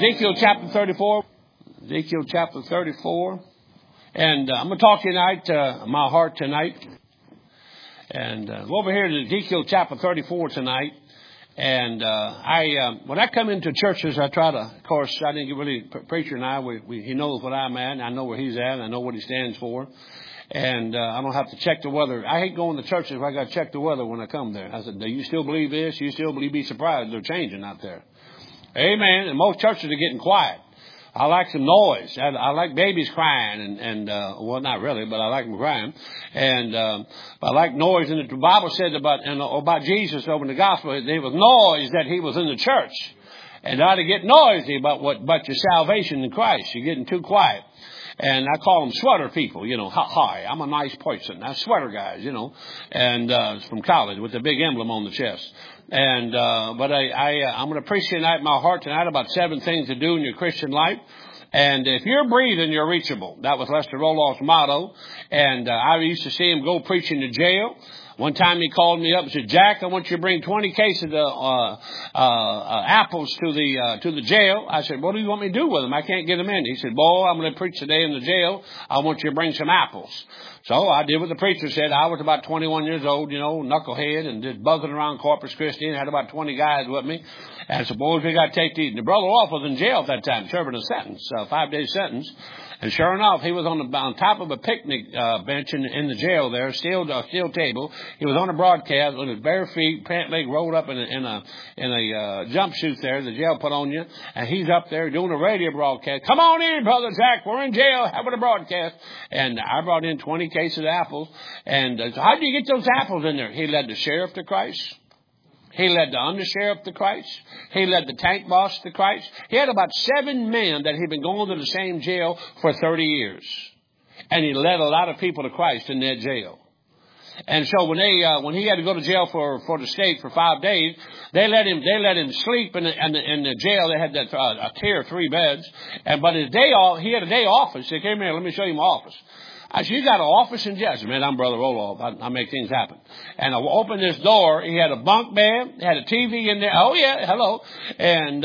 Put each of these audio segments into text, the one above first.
Ezekiel chapter 34. Ezekiel chapter 34. And I'm going to talk to you tonight, my heart tonight. And over here to Ezekiel chapter 34 tonight. And when I come into churches, I try to, of course, I didn't get really, preacher and I, he knows what I'm at, and I know where he's at, and I know what he stands for. And I don't have to check the weather. I hate going to churches where I got to check the weather when I come there. I said, do you still believe this? You still believe? Be surprised. They're changing out there. Amen. And most churches are getting quiet. I like some noise. I like babies crying and well, not really, but I like them crying. And I like noise. And the Bible said about Jesus over in the gospel, there was noise that he was in the church. And I ought to get noisy about your salvation in Christ. You're getting too quiet. And I call them sweater people, hi, I'm a nice person. That's sweater guys, and from college with the big emblem on the chest. And but I'm going to preach tonight in my heart tonight about 7 things to do in your Christian life. And if you're breathing, you're reachable. That was Lester Roloff's motto. And I used to see him go preaching to jail. One time he called me up and said, Jack, I want you to bring 20 cases of apples to the jail. I said, what do you want me to do with them? I can't get them in. He said, boy, I'm going to preach today in the jail. I want you to bring some apples. So I did what the preacher said. I was about 21 years old, knucklehead, and just buzzing around Corpus Christi, and had about 20 guys with me. And I said, boys, we got to take these. And the brother Rolf was in jail at that time, serving a sentence, 5-day sentence. And sure enough, he was on top of a picnic bench in the jail there, steel table. He was on a broadcast with his bare feet, pant leg rolled up in a jumpsuit there, the jail put on you. And he's up there doing a radio broadcast. Come on in, Brother Jack, we're in jail, having a broadcast. And I brought in 20 cases of apples. And so how did you get those apples in there? He led the sheriff to Christ. He led the undersheriff to Christ. He led the tank boss to Christ. He had about 7 men that had been going to the same jail for 30 years. And he led a lot of people to Christ in that jail. And so when he had to go to jail for the state for 5 days, they let him sleep in the jail. They had a tier of 3 beds. But his day off, he had a day office. He said, come here, let me show you my office. I said, you got an office in jail? I said, man, I'm Brother Roloff. I make things happen. And I opened this door. He had a bunk bed. He had a TV in there. Oh, yeah, hello. And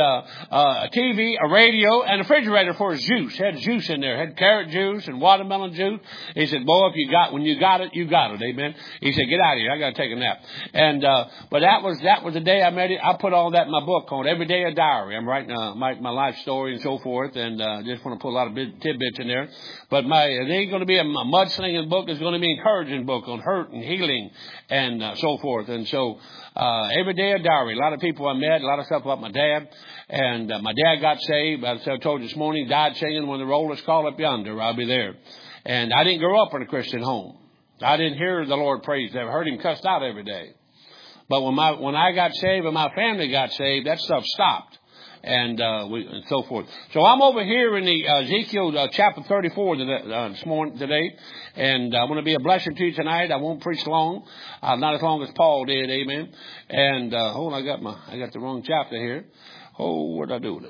a TV, a radio, and a refrigerator for his juice. He had juice in there. Had carrot juice and watermelon juice. He said, boy, when you got it, you got it. Amen. He said, get out of here. I got to take a nap. And but that was the day I met it. I put all that in my book called Every Day a Diary. I'm writing my life story and so forth. And just want to put a lot of tidbits in there. But it ain't going to be a mudslinging book. Is going to be an encouraging book on hurt and healing and so forth. And so Every Day a Diary. A lot of people I met, a lot of stuff about my dad. And my dad got saved. As I told you this morning, died singing When the Rollers Call Up Yonder, I'll be there. And I didn't grow up in a Christian home. I didn't hear the Lord praised. I heard him cussed out every day. But when I got saved and my family got saved, that stuff stopped. And so forth. So I'm over here in the Ezekiel chapter 34 today, and I want to be a blessing to you tonight. I won't preach long, not as long as Paul did, amen. And hold on, I got the wrong chapter here. Oh, what did I do with it?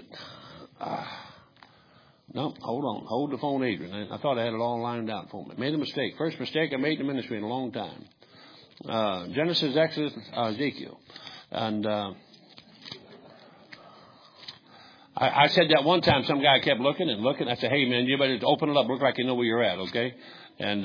No, hold on, hold the phone, Adrian. I thought I had it all lined out for me. Made a mistake. First mistake I made in the ministry in a long time. Genesis, Exodus, Ezekiel, and. I said that one time. Some guy kept looking and looking. I said, hey, man, you better open it up. Look like you know where you're at, okay? And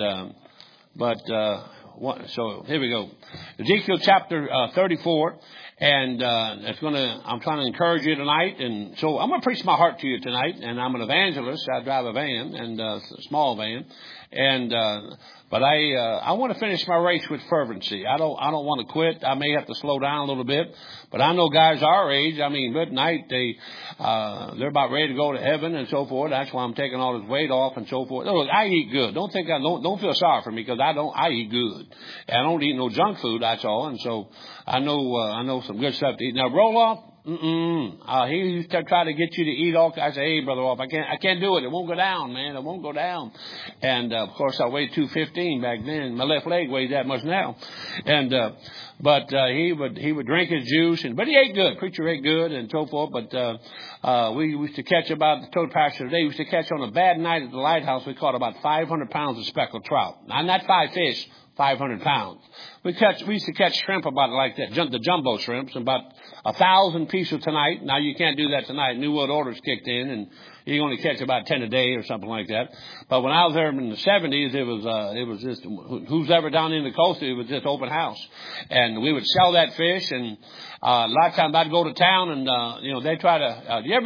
so here we go. Ezekiel chapter 34. And I'm trying to encourage you tonight. And so I'm going to preach my heart to you tonight. And I'm an evangelist. I drive a van, and a small van. But I want to finish my race with fervency. I don't want to quit. I may have to slow down a little bit, but I know guys our age, midnight, they're about ready to go to heaven and so forth. That's why I'm taking all this weight off and so forth. Look, I eat good. Don't feel sorry for me, because I eat good. And I don't eat no junk food. That's all. And so I know some good stuff to eat. Now, Roloff. He used to try to get you to eat all. I say, hey, Brother Rolf, I can't do it. It won't go down, man. It won't go down. And of course, I weighed 215 back then. My left leg weighs that much now. And but he would drink his juice, but he ate good. Preacher ate good and so forth. But we used to catch I told Pastor today, we used to catch on a bad night at the lighthouse. We caught about 500 pounds of speckled trout. Not 5 fish, 500 pounds. We used to catch shrimp about like that, the jumbo shrimps, about 1,000 pieces tonight. Now you can't do that tonight. New World Order's kicked in, and you only catch about 10 a day or something like that. But when I was there in the 70s, it was just, who's ever down in the coast, it was just open house. And we would sell that fish, and a lot of times I'd go to town, and they try to. You ever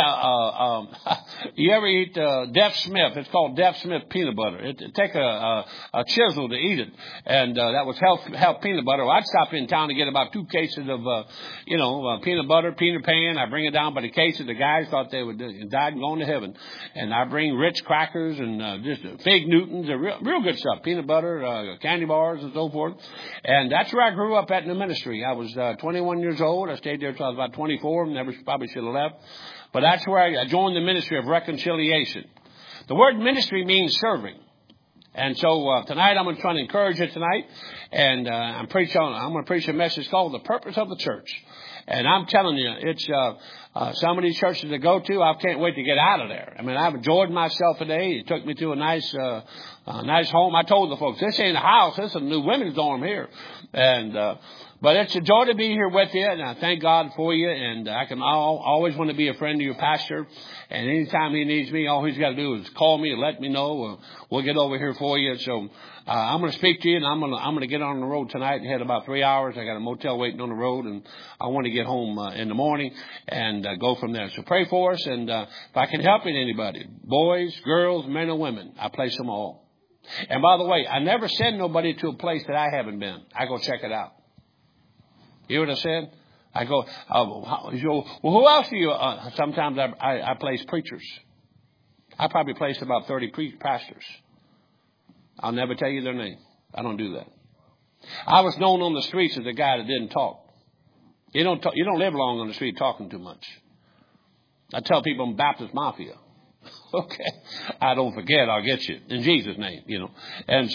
eat Deaf Smith? It's called Deaf Smith peanut butter. It take a chisel to eat it, and that was health peanut butter. Well, I'd stop in town to get about 2 cases of peanut butter, Peter Pan. I bring it down by the cases. The guys thought they would die and go to heaven, and I bring Ritz crackers and just Fig Newtons, real good stuff, peanut butter, candy bars, and so forth. And that's where I grew up at in the ministry. I was 21 years old. I stayed there until I was about 24. Never probably should have left. But that's where I joined the ministry of reconciliation. The word ministry means serving. And so tonight I'm going to try to encourage you tonight. And I'm going to preach a message called The Purpose of the Church. And I'm telling you, it's some of these churches to go to, I can't wait to get out of there. I mean, I've enjoyed myself today. It took me to a nice home. I told the folks, this ain't a house. This is a new women's dorm here. And but it's a joy to be here with you, and I thank God for you. And I can always want to be a friend of your pastor. And anytime he needs me, all he's got to do is call me and let me know. We'll get over here for you. So I'm going to speak to you, and I'm going to get on the road tonight and head about 3 hours. I got a motel waiting on the road, and I want to get home in the morning and go from there. So pray for us, and if I can help in anybody, boys, girls, men, and women, I place them all. And by the way, I never send nobody to a place that I haven't been. I go check it out. You hear what I said? I go, well, who else do you, sometimes I place preachers. I probably placed about 30 pastors. I'll never tell you their name. I don't do that. I was known on the streets as a guy that didn't talk. You don't live long on the street talking too much. I tell people I'm Baptist Mafia. Okay. I don't forget, I'll get you. In Jesus' name, And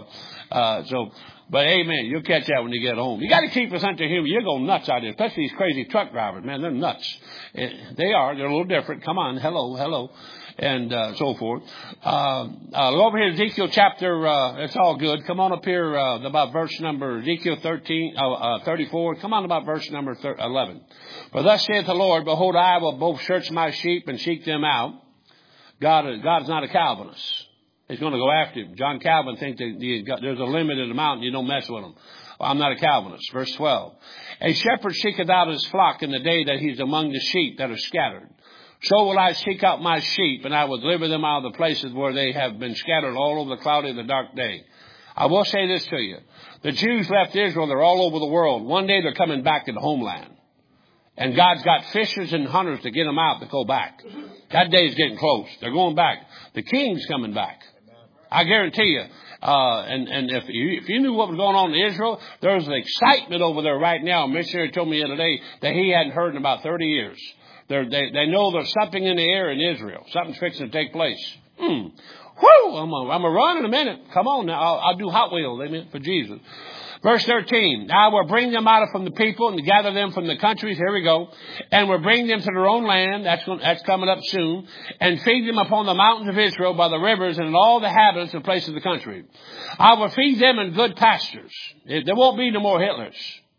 but amen, you'll catch that when you get home. You got to keep a sense of humor. You go nuts out there, especially these crazy truck drivers, man. They're nuts. They are. They're a little different. Come on. Hello. And so forth. Go over here to Ezekiel chapter, it's all good. Come on up here, about verse number, Ezekiel 34. Come on about verse number 11. For thus saith the Lord, behold, I will both search my sheep and seek them out. God is not a Calvinist. He's going to go after him. John Calvin thinks that there's a limit in the mountain. You don't mess with him. Well, I'm not a Calvinist. Verse 12. A shepherd seeketh out his flock in the day that he's among the sheep that are scattered. So will I seek out my sheep, and I will deliver them out of the places where they have been scattered all over the cloudy and the dark day. I will say this to you. The Jews left Israel. They're all over the world. One day they're coming back to the homeland. And God's got fishers and hunters to get them out to go back. That day is getting close. They're going back. The king's coming back. I guarantee you. And if you knew what was going on in Israel, there's an excitement over there right now. A missionary told me the other day that he hadn't heard in about 30 years. They know there's something in the air in Israel. Something's fixing to take place. Whoo! I'm going to run in a minute. Come on now. I'll do Hot Wheels. Amen. For Jesus. Verse 13, I will bring them out from the people and gather them from the countries. Here we go. And will bring them to their own land. That's coming up soon. And feed them upon the mountains of Israel by the rivers and in all the habitants and places of the country. I will feed them in good pastures. There won't be no more Hitlers.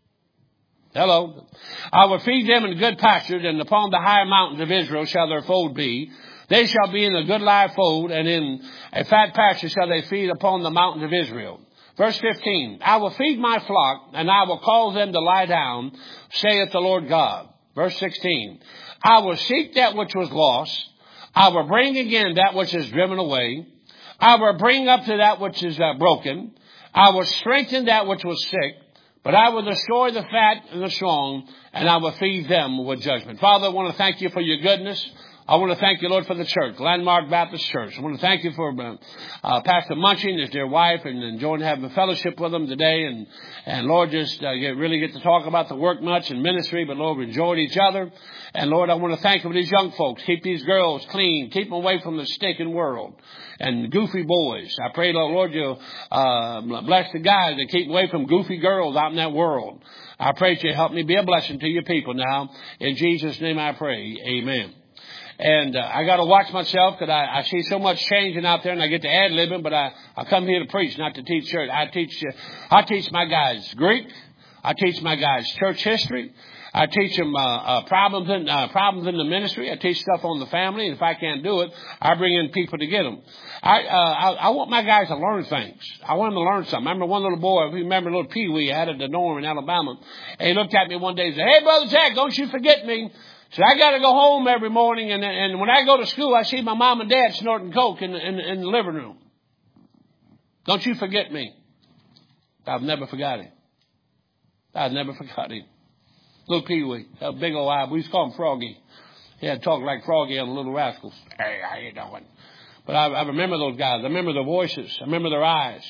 Hello. I will feed them in good pastures, and upon the high mountains of Israel shall their fold be. They shall be in a good live fold, and in a fat pasture shall they feed upon the mountains of Israel. Verse 15, I will feed my flock, and I will cause them to lie down, saith the Lord God. Verse 16, I will seek that which was lost. I will bring again that which is driven away. I will bring up to that which is broken. I will strengthen that which was sick. But I will destroy the fat and the strong, and I will feed them with judgment. Father, I want to thank you for your goodness. I want to thank you, Lord, for the church, Landmark Baptist Church. I want to thank you for Pastor Munching, his dear wife, and enjoying having a fellowship with them today. And Lord, just really get to talk about the work much and ministry, but Lord, we enjoyed each other. And Lord, I want to thank you for these young folks. Keep these girls clean. Keep them away from the stinking world and goofy boys. I pray, Lord, you'll bless the guys that keep away from goofy girls out in that world. I pray that you help me be a blessing to your people now. In Jesus' name I pray. Amen. And I got to watch myself because I see so much changing out there, and I get to ad-libbing, but I come here to preach, not to teach church. I teach my guys Greek. I teach my guys church history. I teach them problems in the ministry. I teach stuff on the family, and if I can't do it, I bring in people to get them. I want my guys to learn things. I want them to learn something. I remember one little boy, if you remember little Pee Wee, I had at the dorm in Alabama, and he looked at me one day and said, "Hey, Brother Jack, don't you forget me." So I got to go home every morning, and when I go to school, I see my mom and dad snorting coke in the living room. Don't you forget me. I've never forgot him. I've never forgot him. Little Pee Wee, a big old eye. We used to call him Froggy. He had to talk like Froggy on the Little Rascals. Hey, how you doing? But I remember those guys. I remember their voices. I remember their eyes.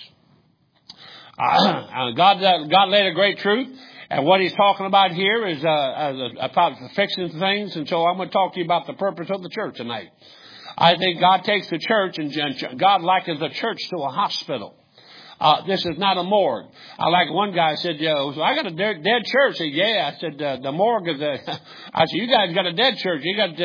God laid a great truth. And what he's talking about here is about fixing things. And so I'm going to talk to you about the purpose of the church tonight. I think God takes the church and God likens the church to a hospital. This is not a morgue. I like one guy said, so I got a dead church. I said, yeah. I said, the morgue is I said, you guys got a dead church.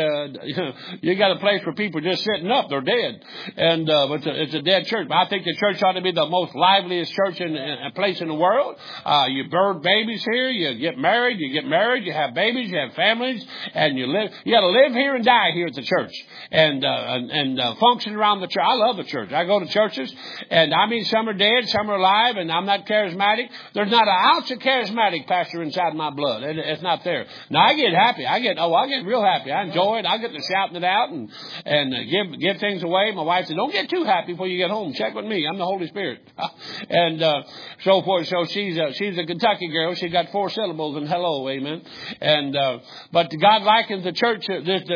You got a place where people are just sitting up. They're dead. And, but it's a dead church. But I think the church ought to be the most liveliest church in a place in the world. You birth babies here. You get married. You have babies. You have families. And you got to live here and die here at the church. And function around the church. I love the church. I go to churches, and I mean, some are dead, some are alive, and I'm not charismatic. There's not an ounce of charismatic, Pastor, inside my blood. It's not there. Now I get happy. I get real happy. I enjoy it. I get to shouting it out and give things away. My wife said, "Don't get too happy before you get home. Check with me. I'm the Holy Spirit." And so forth. So she's a Kentucky girl. She got 4 syllables in hello, amen. And but God likens the church,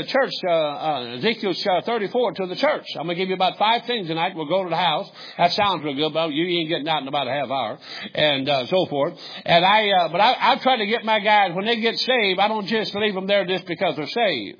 Ezekiel 34 to the church. I'm gonna give you about 5 things tonight. We'll go to the house. That sounds real good, but you ain't getting out in about a half hour, and so forth. And I try to get my guys, when they get saved, I don't just leave them there just because they're saved.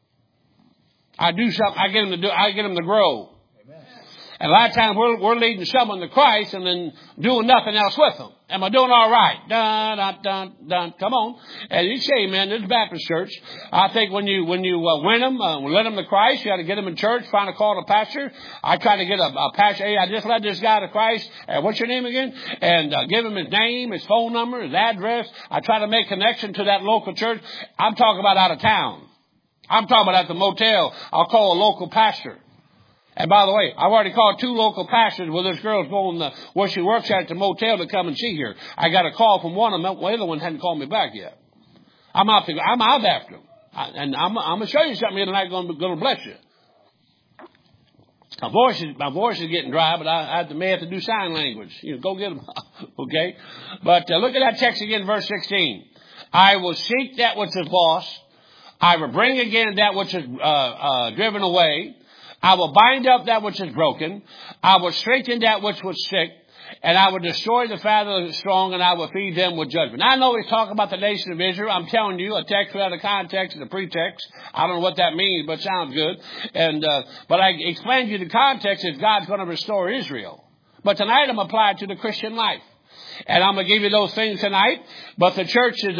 I do something. I get them to grow. And a lot of times we're leading someone to Christ and then doing nothing else with them. Am I doing all right? Dun, dun, dun, dun. Come on. And you say, man, this is Baptist church. I think when you win them, let them to Christ, you got to get them in church, find a call to pastor. I try to get a pastor. Hey, I just led this guy to Christ. What's your name again? And give him his name, his phone number, his address. I try to make connection to that local church. I'm talking about out of town. I'm talking about at the motel. I'll call a local pastor. And by the way, I've already called 2 local pastors where this girl's going where she works at the motel to come and see her. I got a call from one of them. The other one hadn't called me back yet. I'm out after them. And I'm going to show you something here tonight going to bless you. My voice is getting dry, but I may have to do sign language. Go get them. Okay? But look at that text again, verse 16. I will seek that which is lost. I will bring again that which is driven away. I will bind up that which is broken. I will strengthen that which was sick. And I will destroy the fat of the strong, and I will feed them with judgment. I know he's talking about the nation of Israel. I'm telling you, a text without a context is a pretext. I don't know what that means, but it sounds good. And but I explained to you the context is God's going to restore Israel. But tonight I'm applying to the Christian life. And I'm going to give you those things tonight. But the church is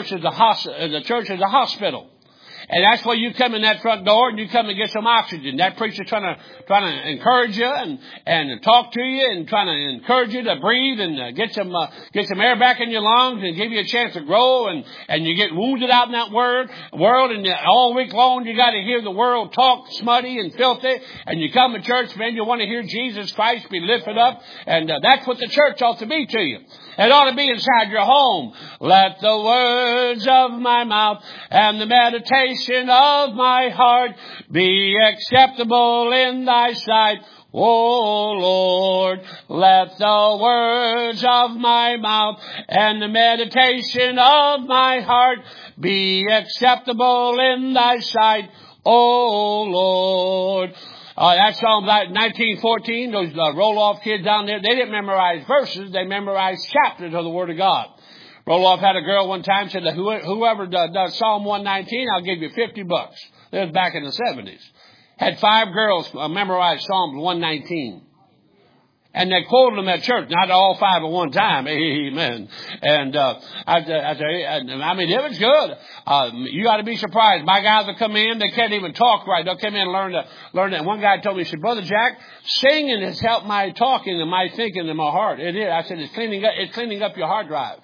a hospital. And that's where you come in that front door and you come and get some oxygen. That preacher's trying to encourage you and talk to you and trying to encourage you to breathe and get some air back in your lungs and give you a chance to grow and you get wounded out in that world and all week long you got to hear the world talk smutty and filthy, and you come to church, man, you want to hear Jesus Christ be lifted up, and that's what the church ought to be to you. It ought to be inside your home. Let the words of my mouth and the meditation of my heart be acceptable in thy sight, O Lord. Let the words of my mouth and the meditation of my heart be acceptable in thy sight, O Lord. That's Psalm 19:14. Those Roloff kids down there, they didn't memorize verses. They memorized chapters of the Word of God. Roloff had a girl one time said, whoever does Psalm 119, I'll give you $50. That was back in the 70s. Had 5 girls memorize Psalms 119. And they quoted them at church, not all 5 at one time. Amen. And I mean, it was good. You got to be surprised. My guys will come in, they can't even talk right. They'll come in and learn that. And one guy told me, he said, Brother Jack, singing has helped my talking and my thinking and my heart. It is. I said, it's cleaning up your hard drive.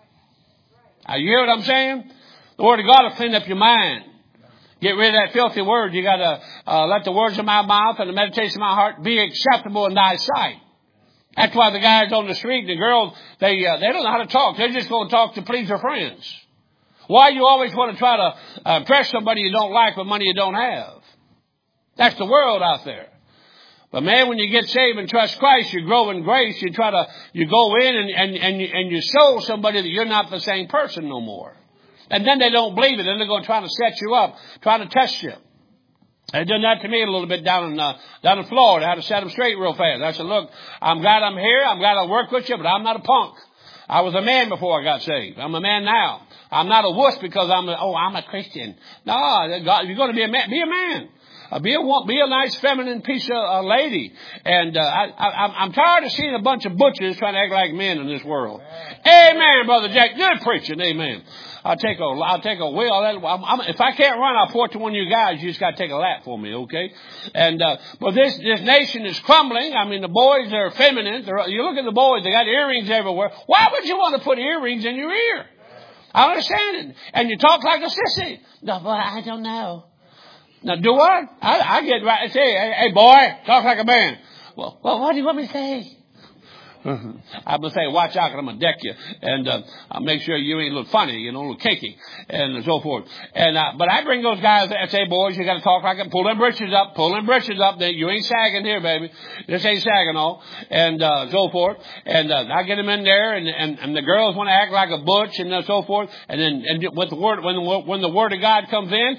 You hear what I'm saying? The Word of God will clean up your mind. Get rid of that filthy word. You got to let the words of my mouth and the meditation of my heart be acceptable in thy sight. That's why the guys on the street, the girls, they don't know how to talk. They're just going to talk to please their friends. Why you always want to try to impress somebody you don't like with money you don't have? That's the world out there. But man, when you get saved and trust Christ, you grow in grace. You go in and you show somebody that you're not the same person no more. And then they don't believe it. Then they're going to try to set you up, try to test you. They done that to me a little bit down in Florida. I had to set them straight real fast. I said, look, I'm glad I'm here. I'm glad I work with you, but I'm not a punk. I was a man before I got saved. I'm a man now. I'm not a wuss because I'm a Christian. No, you're going to be a man. Be a man. Be a nice feminine piece of lady. And I'm tired of seeing a bunch of butchers trying to act like men in this world. Amen, Brother Jack. Good preaching. Amen. I'll take a wheel. If I can't run, I'll pour it to one of you guys. You just got to take a lap for me, okay? And but this nation is crumbling. I mean, the boys are feminine. You look at the boys; they got earrings everywhere. Why would you want to put earrings in your ear? I understand it. And you talk like a sissy. No, but I don't know. Now, do what? I get right and say, hey, boy, talk like a man. Well, what do you want me to say? I'm going to say, watch out, 'cause I'm going to deck you. And I'll make sure you ain't look funny, a little cakey, and so forth. And but I bring those guys and say, boys, you got to talk like it. Pull them britches up. You ain't sagging here, baby. This ain't sagging all. And so forth. And I get them in there, and the girls want to act like a butch and so forth. And then with the word, when the Word of God comes in,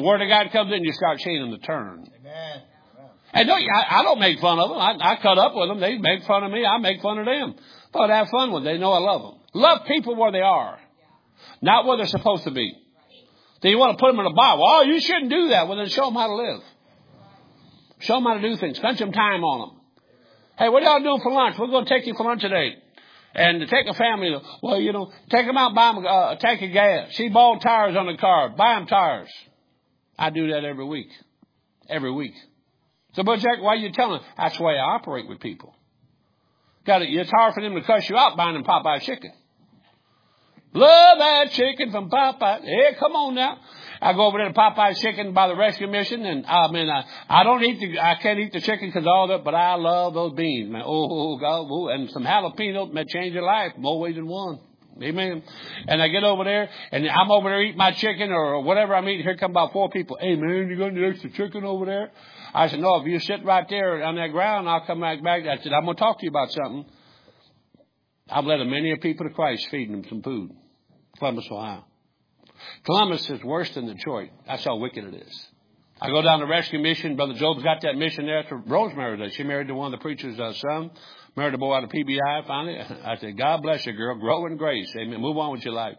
you start seeing them to turn. Amen. And I don't make fun of them. I cut up with them. They make fun of me. I make fun of them. But I have fun with them. They know I love them. Love people where they are, not where they're supposed to be. So you want to put them in a box. Oh, you shouldn't do that. Well, then show them how to live. Show them how to do things. Spend some time on them. Hey, what are y'all doing for lunch? We're going to take you for lunch today. And to take a family, well, take them out, buy them a tank of gas. See bald tires on the car. Buy them tires. I do that every week. Every week. So, Brother Jack, why are you telling them? That's the way I operate with people. It's hard for them to cuss you out buying them Popeye chicken. Love that chicken from Popeye. Hey, come on now. I go over there to Popeye chicken by the rescue mission, and I can't eat the chicken because all that, but I love those beans, man. Oh, God, and some jalapenos may change your life more ways than one. Amen. And I get over there, and I'm over there eating my chicken or whatever I'm eating. Here come about 4 people. Hey, man, you got any extra chicken over there? I said, no, if you sit right there on that ground, I'll come back. I said, I'm going to talk to you about something. I've led many people to Christ feeding them some food. Columbus, Ohio. Columbus is worse than Detroit. That's how wicked it is. I go down to rescue mission. Brother Job's got that mission there to Rosemary does. She married to one of the preacher's son. Married a boy out of PBI finally. I said, God bless you, girl. Grow in grace. Amen. Move on with your life.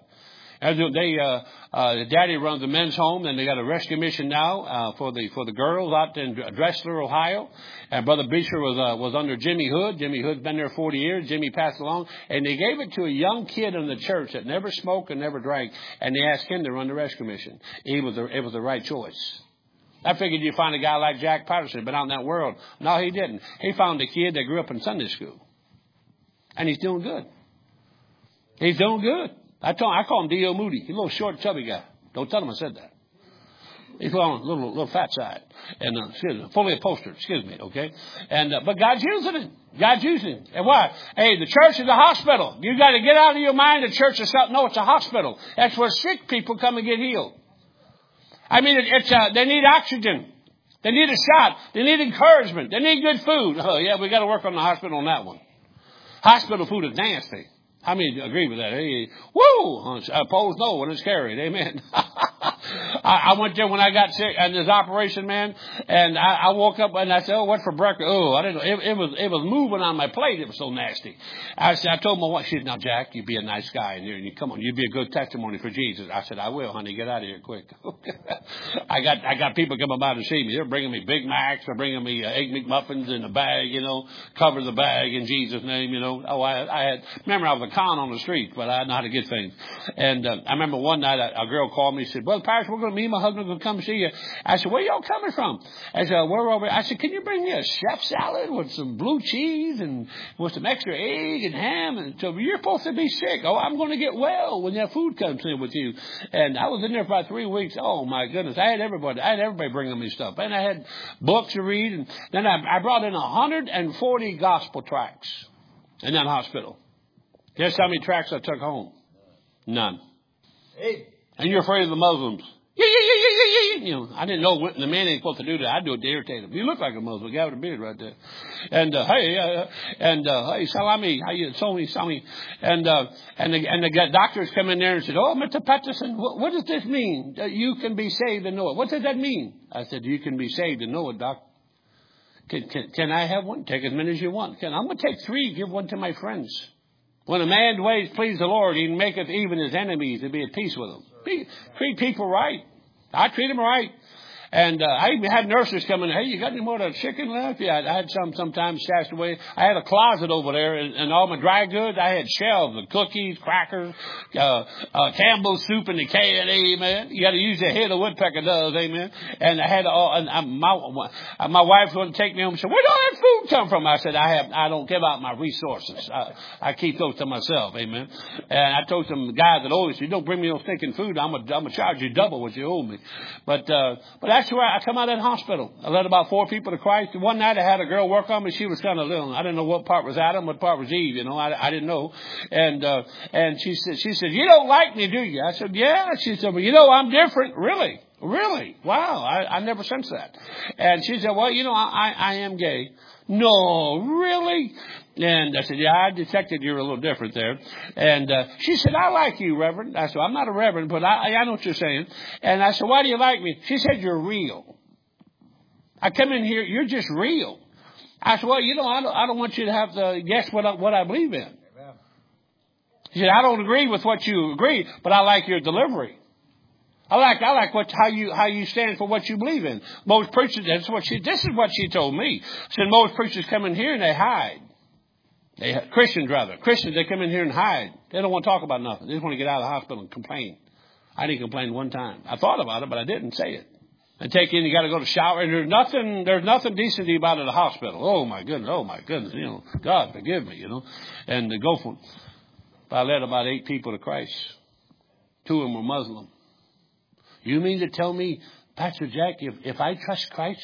Daddy runs a men's home, and they got a rescue mission now for the girls out in Dressler, Ohio. And Brother Beecher was under Jimmy Hood. Jimmy Hood's been there 40 years. Jimmy passed along, and they gave it to a young kid in the church that never smoked and never drank, and they asked him to run the rescue mission. It was the right choice. I figured you'd find a guy like Jack Patterson, been out in that world. No, he didn't. He found a kid that grew up in Sunday school, and he's doing good. He's doing good. I call him D.O. Moody. He's a little short, chubby guy. Don't tell him I said that. He's on a little fat side. And, fully upholstered. Excuse me, okay? And, but God's using him. God's using him. And why? Hey, the church is a hospital. You got to get out of your mind the church is something. No, it's a hospital. That's where sick people come and get healed. I mean, they need oxygen. They need a shot. They need encouragement. They need good food. Oh, yeah, we got to work on the hospital on that one. Hospital food is nasty. How many agree with that? Hey, woo! Opposed, no, when it's carried. Amen. I went there when I got sick and this operation, man, and I woke up and I said, "Oh, what for breakfast?" Oh, I didn't know. It was moving on my plate. It was so nasty. I told my wife, she said, "Now, Jack, you be a nice guy in here, and you come on, you be a good testimony for Jesus." I said, "I will, honey. Get out of here quick." I got people coming by to see me. They're bringing me Big Macs. They're bringing me Egg McMuffins in a bag. Cover the bag in Jesus' name. Oh, remember I was a con on the street, but I know how to get things. And I remember one night a girl called me and said, "Well, Pastor, me and my husband are going to come see you." I said, "Where y'all coming from?" I said, "We're over." I said, "Can you bring me a chef salad with some blue cheese and with some extra egg and ham?" And so, "You're supposed to be sick." "Oh, I'm going to get well when that food comes in with you." And I was in there for about 3 weeks. Oh my goodness. I had everybody bringing me stuff. And I had books to read. And then I brought in 140 gospel tracts in that hospital. Guess how many tracts I took home? None. Hey. And you're afraid of the Muslims. I didn't know the man ain't supposed to do that. I do it to irritate him. You look like a Muslim. Guy with a beard right there. And hey, salami, how you salami? And the doctors come in there and said, "Oh, Mr. Patterson, what does this mean? You can be saved and know it." "What does that mean?" I said, "You can be saved and know it, doc." Can I have one? Take as many as you want. I'm going to take 3. Give one to my friends. When a man's ways please the Lord, he maketh even his enemies to be at peace with them. Treat people right. I treat them right. And I even had nurses come in. "Hey, you got any more of the chicken left?" Yeah, I had some sometimes stashed away. I had a closet over there, and all my dry goods. I had shelves of cookies, crackers, Campbell's soup, and the can. Amen. You got to use the head a woodpecker does. Amen. And I had all. And my wife wouldn't take me home and said, "Where did all that food come from?" I said, "I don't give out my resources. I keep those to myself." Amen. And I told some guys that always, "You don't bring me no stinking food, I'm gonna charge you double what you owe me." But that's where I come out of that hospital. I led about 4 people to Christ. One night I had a girl work on me. She was kind of little. I didn't know what part was Adam, what part was Eve. I didn't know. And she said, "You don't like me, do you?" I said, "Yeah." She said, "Well, I'm different." "Really? Really? Wow. I never sensed that." And she said, "Well, I am gay." "No, really?" And I said, "Yeah, I detected you're a little different there." And she said, "I like you, Reverend." I said, "I'm not a reverend, but I know what you're saying." And I said, "Why do you like me?" She said, "You're real. I come in here, you're just real." I said, "Well, I don't want you to have to guess what I believe in." Amen. She said, "I don't agree with what you agree, but I like your delivery. I like how you stand for what you believe in." Most preachers, this is what she told me. She said, "Most preachers come in here and they hide. Christians, they come in here and hide. They don't want to talk about nothing. They just want to get out of the hospital and complain." I didn't complain one time. I thought about it, but I didn't say it. And you got to go to shower, and there's nothing decent about it at the hospital. Oh my goodness, God forgive me, and to go for. I led about 8 people to Christ. 2 of them were Muslim. "You mean to tell me, Pastor Jack, if I trust Christ,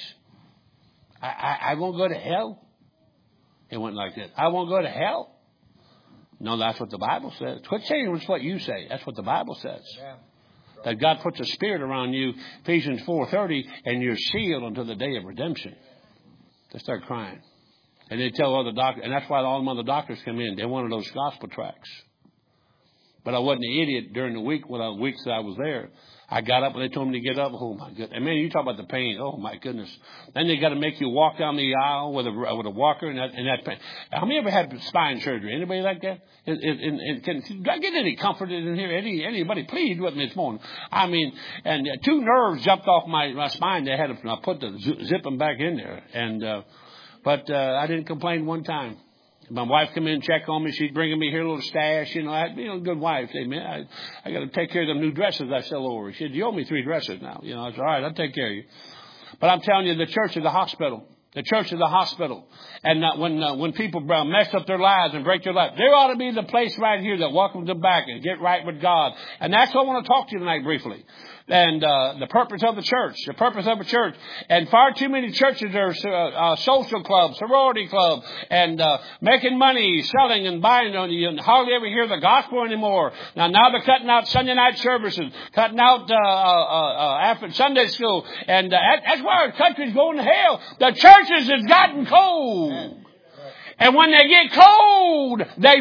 I won't go to hell?" It went like this. "I won't go to hell?" No, that's what the Bible says. Quit saying what you say. That's what the Bible says. Yeah. That God puts a spirit around you, Ephesians 4:30, and you're sealed until the day of redemption. They start crying. And they tell other doctors, and that's why all the other doctors come in. They wanted those gospel tracts. But I wasn't an idiot during the weeks that I was there. I got up and they told me to get up. Oh my goodness! And man, you talk about the pain. Oh my goodness! Then they got to make you walk down the aisle with a walker and that pain. How many ever had spine surgery? Anybody like that? Can I get any comfort in here? Anybody? Please with me this morning. I mean, and 2 nerves jumped off my spine. They had to put zip them back in there. But I didn't complain one time. My wife come in and check on me. She's bringing me here a little stash. Good wife. Hey, man, I got to take care of them new dresses I sell over. She said, "You owe me 3 dresses now." I said, "All right, I'll take care of you." But I'm telling you, the church is the hospital. The church is the hospital. And when people mess up their lives and break their lives, there ought to be the place right here that welcomes them back and get right with God. And that's what I want to talk to you tonight briefly. And the purpose of the church. And far too many churches are social clubs, sorority clubs, and making money, selling and buying. You hardly ever hear the gospel anymore. Now they're cutting out Sunday night services, cutting out after Sunday school, and that's why our country's going to hell. The churches have gotten cold, and when they get cold, they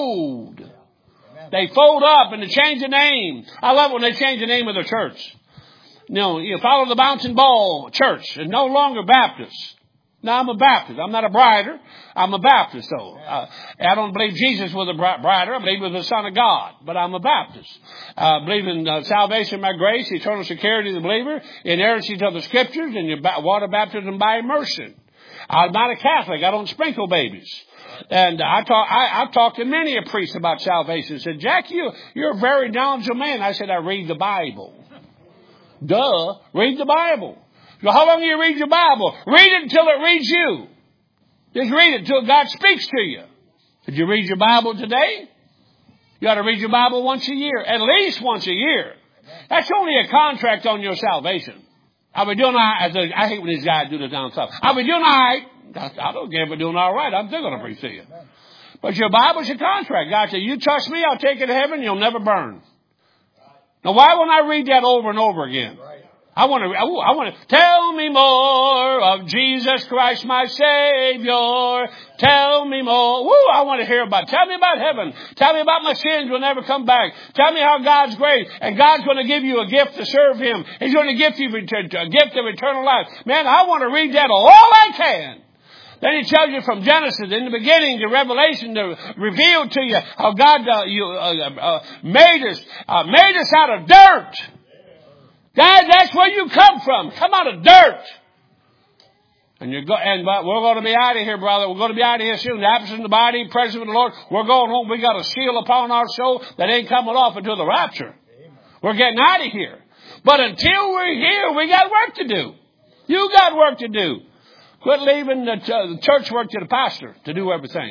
fold. They fold up and they change the name. I love when they change the name of the church. You follow the bouncing ball church and no longer Baptist. Now I'm a Baptist. I'm not a brider. I'm a Baptist, though. I don't believe Jesus was a brider. I believe he was the Son of God. But I'm a Baptist. I believe in salvation by grace, eternal security of the believer, inerrancy of the Scriptures, and your water baptism by immersion. I'm not a Catholic. I don't sprinkle babies. And I've talked to many a priest about salvation. Said, Jack, you're a very knowledgeable man. I said, I read the Bible. Duh. Read the Bible. So how long do you read your Bible? Read it until it reads you. Just read it until God speaks to you. Did you read your Bible today? You ought to read your Bible once a year. At least once a year. That's only a contract on your salvation. I'll be doing all right. I hate when these guys do this down south. I'll be doing all right. I don't care if I'm doing all right. I'm still going to preach to you. But your Bible's your contract. God said, you trust me, I'll take you to heaven, you'll never burn. Now, why won't I read that over and over again? I want to tell me more of Jesus Christ, my Savior. Tell me more. Woo, I want to hear about it. Tell me about heaven. Tell me about my sins will never come back. Tell me how God's great. And God's going to give you a gift to serve Him. He's going to give you a gift of eternal life. Man, I want to read that all I can. Then He tells you from Genesis, in the beginning, to Revelation, to reveal to you how God made us out of dirt. Guys, that's where you come from. Come out of dirt. And we're going to be out of here, brother. We're going to be out of here soon. The absence of the body, presence of the Lord. We're going home. We got a seal upon our soul that ain't coming off until the rapture. We're getting out of here. But until we're here, we got work to do. You got work to do. Quit leaving the church work to the pastor to do everything.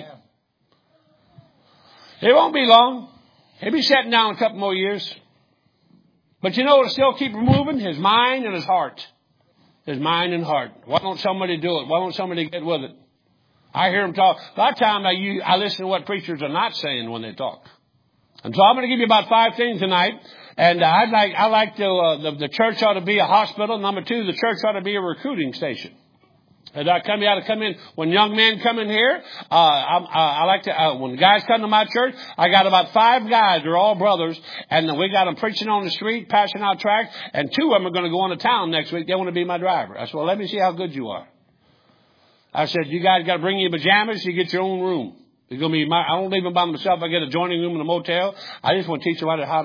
It won't be long. He'll be sitting down a couple more years. But you know, it'll still keep moving, his mind and his heart. His mind and heart. Why don't somebody do it? Why don't somebody get with it? I hear them talk. A lot of times I listen to what preachers are not saying when they talk. And so I'm going to give you about 5 things tonight. And I like the church ought to be a hospital. Number 2, the church ought to be a recruiting station. And ought to come in when young men come in here. I like to when the guys come to my church. I got about 5 guys. They're all brothers, and we got them preaching on the street, passing out tracts. And 2 of them are going to go into town next week. They want to be my driver. I said, well, let me see how good you are. I said, you guys got to bring your pajamas. You get your own room. It's going to be I don't leave them by myself. I get a joining room in a motel. I just want to teach them how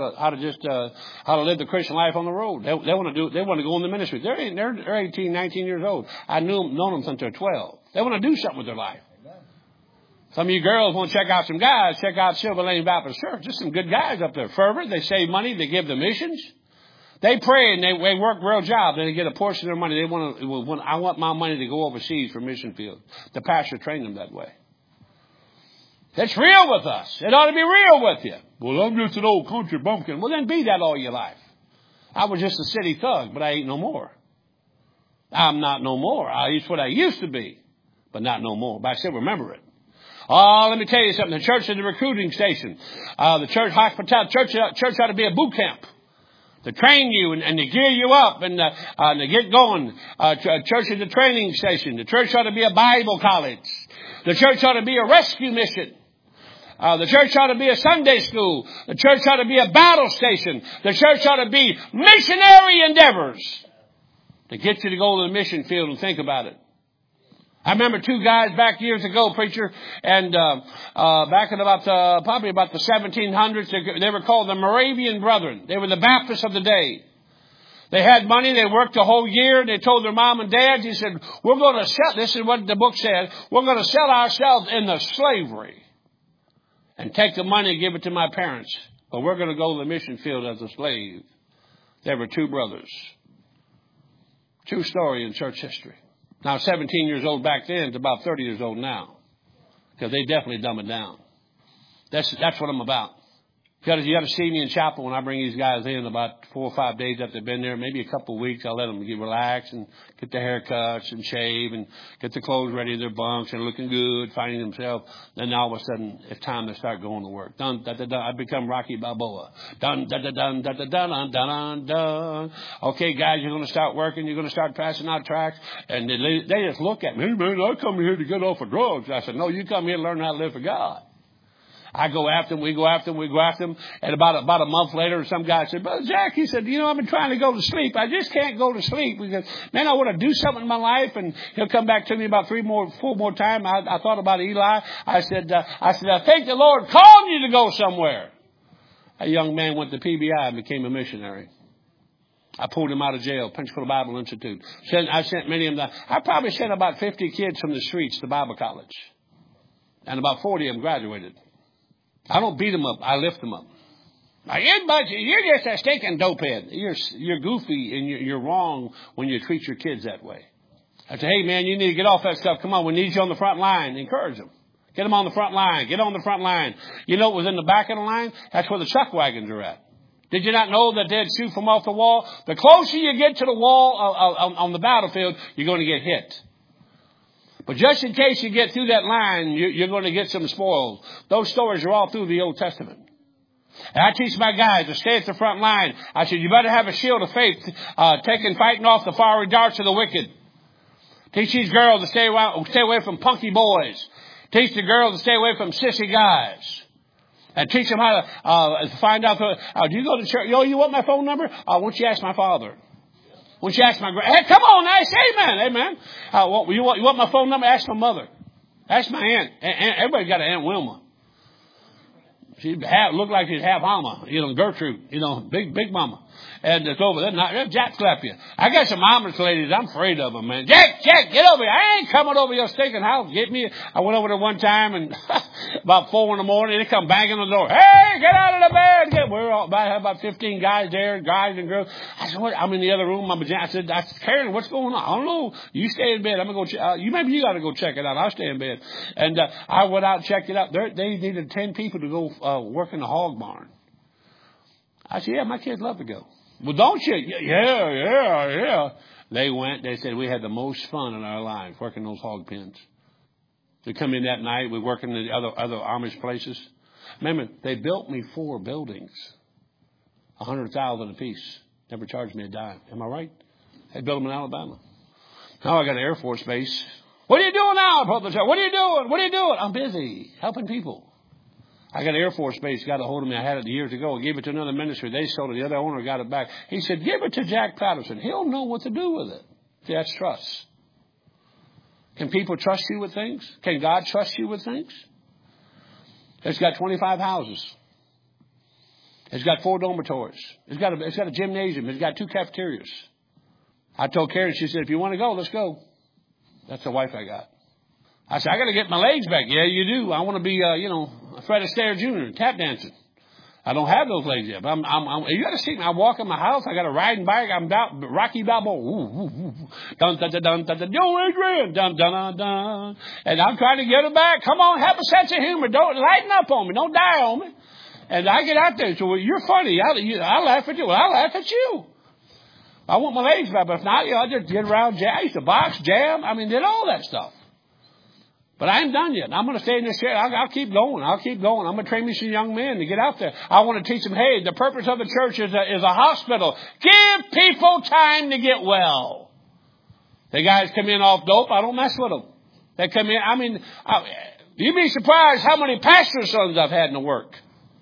to live the Christian life on the road. They want to do it. They want to go in the ministry. They're 18, 19 years old. I've known them since they're 12. They want to do something with their life. Some of you girls want to check out some guys. Check out Silver Lane Baptist Church. Just some good guys up there. Fervent. They save money. They give the missions. They pray and they work real jobs. And they get a portion of their money. I want my money to go overseas for mission field. The pastor trained them that way. It's real with us. It ought to be real with you. Well, I'm just an old country bumpkin. Well, then be that all your life. I was just a city thug, but I ain't no more. I'm not no more. It's what I used to be, but not no more. But I still remember it. Oh, let me tell you something. The church is a recruiting station. The church hospitality, church ought to be a boot camp. To train you and to gear you up and to get going. Church is a training station. The church ought to be a Bible college. The church ought to be a rescue mission. The church ought to be a Sunday school. The church ought to be a battle station. The church ought to be missionary endeavors to get you to go to the mission field and think about it. I remember 2 guys back years ago, preacher, and back in probably about the 1700s, they were called the Moravian Brethren. They were the Baptists of the day. They had money. They worked a whole year. They told their mom and dad, he said, we're going to sell, this is what the book said, we're going to sell ourselves into slavery and take the money and give it to my parents. But we're going to go to the mission field as a slave. There were 2 brothers. True story in church history. Now, 17 years old back then is about 30 years old now. Because they definitely dumb it down. That's what I'm about. You got to see me in chapel when I bring these guys in about 4 or 5 days after they've been there. Maybe a couple of weeks. I'll let them get relaxed and get their haircuts and shave and get the clothes ready in their bunks and looking good, finding themselves. Then all of a sudden, it's time to start going to work. Dun, da, da, da. I become Rocky Balboa. Dun, da, da, dun, da, da, dun, dun, dun, dun. Okay, guys, you're going to start working. You're going to start passing out tracts. And they just look at me. Hey, man, I come here to get off of drugs. I said, no, you come here to learn how to live for God. I go after him. We go after him. And about a month later, some guy said, Brother Jack, he said, I've been trying to go to sleep. I just can't go to sleep. Because, man, I want to do something in my life. And he'll come back to me about 4 more times. I thought about Eli. I said, I think the Lord called you to go somewhere. A young man went to PBI and became a missionary. I pulled him out of jail, Pensacola Bible Institute. I sent many of them. I probably sent about 50 kids from the streets to Bible college. And about 40 of them graduated. I don't beat them up. I lift them up. Now, you're just a stinking dopehead. You're goofy and you're wrong when you treat your kids that way. I say, hey, man, you need to get off that stuff. Come on, we need you on the front line. Encourage them. Get them on the front line. Get on the front line. You know what was in the back of the line? That's where the chuck wagons are at. Did you not know that they'd shoot from off the wall? The closer you get to the wall on the battlefield, you're going to get hit. But just in case you get through that line, you're going to get some spoils. Those stories are all through the Old Testament. And I teach my guys to stay at the front line. I said, you better have a shield of faith, fighting off the fiery darts of the wicked. Teach these girls to stay away from punky boys. Teach the girls to stay away from sissy guys. And teach them how to find out. Do you go to church? You want my phone number? Why don't you ask my father? Why don't you ask my hey, come on, nice, amen. You want my phone number? Ask my mother. Ask my aunt. Everybody's got an Aunt Wilma. She looked like she's half Alma, Gertrude, big mama. And it's over there. Jack slap you. I got some Amish ladies. I'm afraid of them, man. Jack, get over here. I ain't coming over your stinking house. Get me. I went over there one time and about 4 in the morning, they come banging on the door. Hey, get out of the bed. We're about 15 guys there, guys and girls. I said, what? I'm in the other room. I said, Karen, what's going on? I don't know. You stay in bed. I'm going to go maybe you got to go check it out. I'll stay in bed. And I went out and checked it out. They needed 10 people to go work in the hog barn. I said, yeah, my kids love to go. Well, don't you? Yeah. They went. They said we had the most fun in our lives working those hog pens. They come in that night. We work in the other Amish places. Remember, they built me 4 buildings, $100,000 apiece. Never charged me a dime. Am I right? They built them in Alabama. Now I got an Air Force base. What are you doing now, Brother Chuck? What are you doing? I'm busy helping people. I got an Air Force base, got a hold of me. I had it years ago. I gave it to another ministry. They sold it. The other owner got it back. He said, give it to Jack Patterson. He'll know what to do with it. See, that's trust. Can people trust you with things? Can God trust you with things? It's got 25 houses. It's got 4 dormitories. It's got a gymnasium. It's got 2 cafeterias. I told Karen, she said, if you want to go, let's go. That's the wife I got. I said, I got to get my legs back. Yeah, you do. I want to be, Fred Astaire Jr., tap dancing. I don't have those legs yet. But you got to see me. I walk in my house. I got a riding bike. I'm Rocky Balboa. Ooh, ooh, ooh. Dun, dun, dun, dun, dun, dun. Yo, Adrian. Dun, dun, dun, dun. And I'm trying to get it back. Come on, have a sense of humor. Don't lighten up on me. Don't die on me. And I get out there. So you're funny. I laugh at you. Well, I laugh at you. I want my legs back. But if not, I just get around. I used to box, jam. Did all that stuff. But I ain't done yet. I'm going to stay in this chair. I'll keep going. I'm going to train me some young men to get out there. I want to teach them, hey, the purpose of the church is a hospital. Give people time to get well. The guys come in off dope. I don't mess with them. They come in. You'd be surprised how many pastors' sons I've had in the work.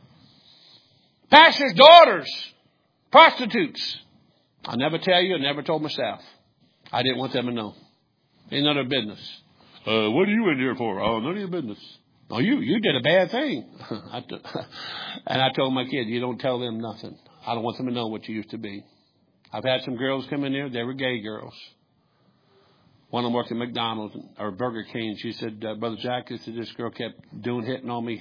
Pastors' daughters. Prostitutes. I never tell you. I never told my staff. I didn't want them to know. Ain't none of their business. What are you in here for? Oh, none of your business. Oh, you did a bad thing. And I told my kid, you don't tell them nothing. I don't want them to know what you used to be. I've had some girls come in there. They were gay girls. One of them worked at McDonald's or Burger King. She said, Brother Jack, this girl kept hitting on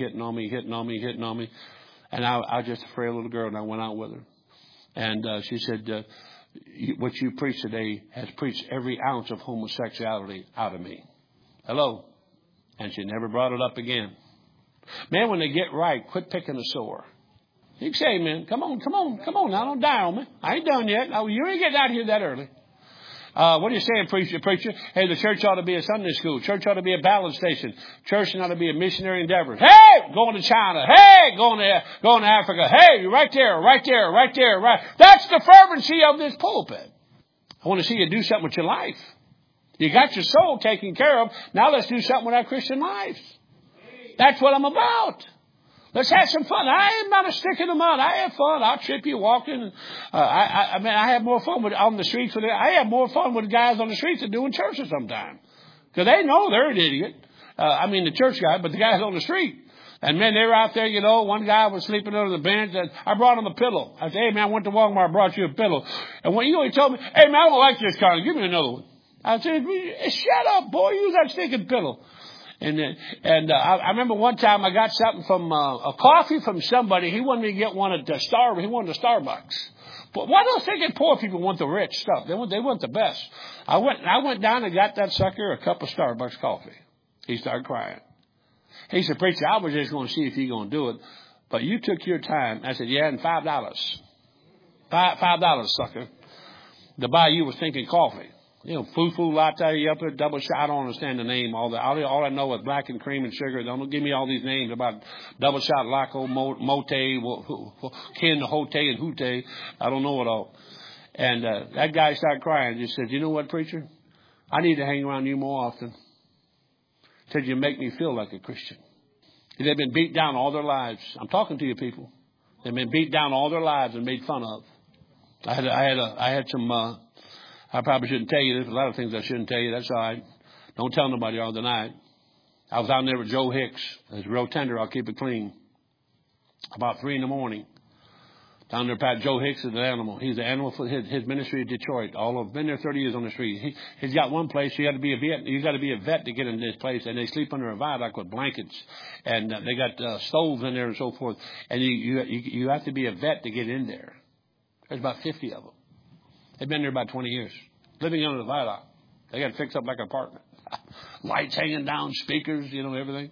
me. And I was just a frail little girl, and I went out with her. And she said, what you preach today has preached every ounce of homosexuality out of me. Hello. And she never brought it up again. Man, when they get right, quit picking a sore. You can say, man, come on. Now don't die on me. I ain't done yet. You ain't getting out here that early. What are you saying, preacher? Hey, the church ought to be a Sunday school. Church ought to be a ballad station. Church ought to be a missionary endeavor. Hey, going to China. Hey, going to Africa. Hey, right there. That's the fervency of this pulpit. I want to see you do something with your life. You got your soul taken care of. Now let's do something with our Christian lives. That's what I'm about. Let's have some fun. I am not a stick in the mud. I have fun. I'll trip you walking. I mean, I have more fun on the streets with it. I have more fun with guys on the streets than doing churches sometimes. Because they know they're an idiot. I mean, the church guy, but the guys on the street. And man, they were out there, you know, one guy was sleeping under the bench and I brought him a pillow. I said, hey man, I went to Walmart, I brought you a pillow. And when he told me, hey man, I don't like this kind, give me another one. I said, shut up, boy, use that stinking pillow. And I remember one time I got something from, a coffee from somebody. He wanted me to get one at he wanted a Starbucks. But why don't thinking poor people want the rich stuff? They want the best. I went down and got that sucker a cup of Starbucks coffee. He started crying. He said, preacher, I was just going to see if you're going to do it. But you took your time. I said, yeah, and $5. $5, sucker. To buy you was thinking coffee. You know, foo latte, up there, double shot. I don't understand the name. All I know is black and cream and sugar. Don't give me all these names about double shot, laco, mote, kin, hote, and hoote. I don't know it all. And that guy started crying. He said, you know what, preacher? I need to hang around you more often. He said, you make me feel like a Christian. They've been beat down all their lives. I'm talking to you people. They've been beat down all their lives and made fun of. I had some, I probably shouldn't tell you. There's a lot of things I shouldn't tell you. That's all right. Don't tell nobody all the night. I was out there with Joe Hicks. It's real tender. I'll keep it clean. About 3 a.m. Down there, Pat, Joe Hicks is an animal. He's the animal for his ministry in Detroit. Been there 30 years on the street. He's got one place. You got to be a vet to get in this place, and they sleep under a viaduct with blankets, and they got stoves in there and so forth. And you have to be a vet to get in there. There's about 50 of them. They've been there about 20 years, living under the viaduct. They got to fix up like an apartment. Lights hanging down, speakers, you know, everything.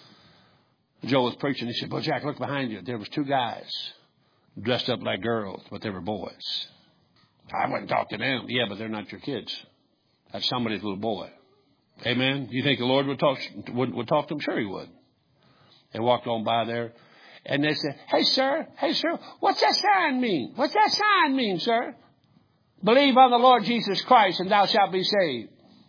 Joe was preaching. He said, "Well, Jack, look behind you. There was 2 guys dressed up like girls, but they were boys." I wouldn't talk to them. Yeah, but they're not your kids. That's somebody's little boy. Amen. You think the Lord would talk to them? Sure he would. They walked on by there, and they said, hey, sir, what's that sign mean? What's that sign mean, sir? Believe on the Lord Jesus Christ, and thou shalt be saved.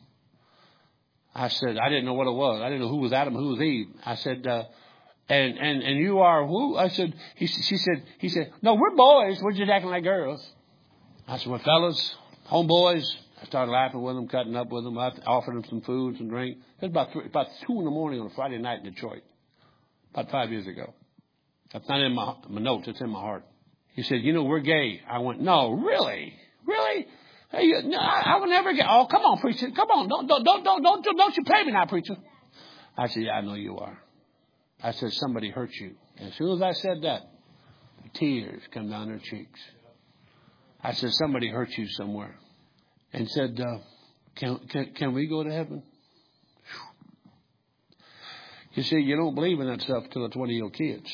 I said, I didn't know what it was. I didn't know who was Adam, who was Eve. I said, and you are who? I said, he said, no, we're boys. We're just acting like girls. I said, well, fellas, homeboys. I started laughing with them, cutting up with them. I offered them some food, some drink. It was about 2 a.m. on a Friday night in Detroit, about 5 years ago. That's not in my notes. It's in my heart. He said, you know, we're gay. I went, no, really? Really? Hey, no, I would never get. Oh, come on, preacher. Come on. Don't you play me now, preacher. I said, yeah, I know you are. I said, somebody hurt you. And as soon as I said that, tears come down their cheeks. I said, somebody hurt you somewhere. And said, can we go to heaven? You see, you don't believe in that stuff till it's one of your kids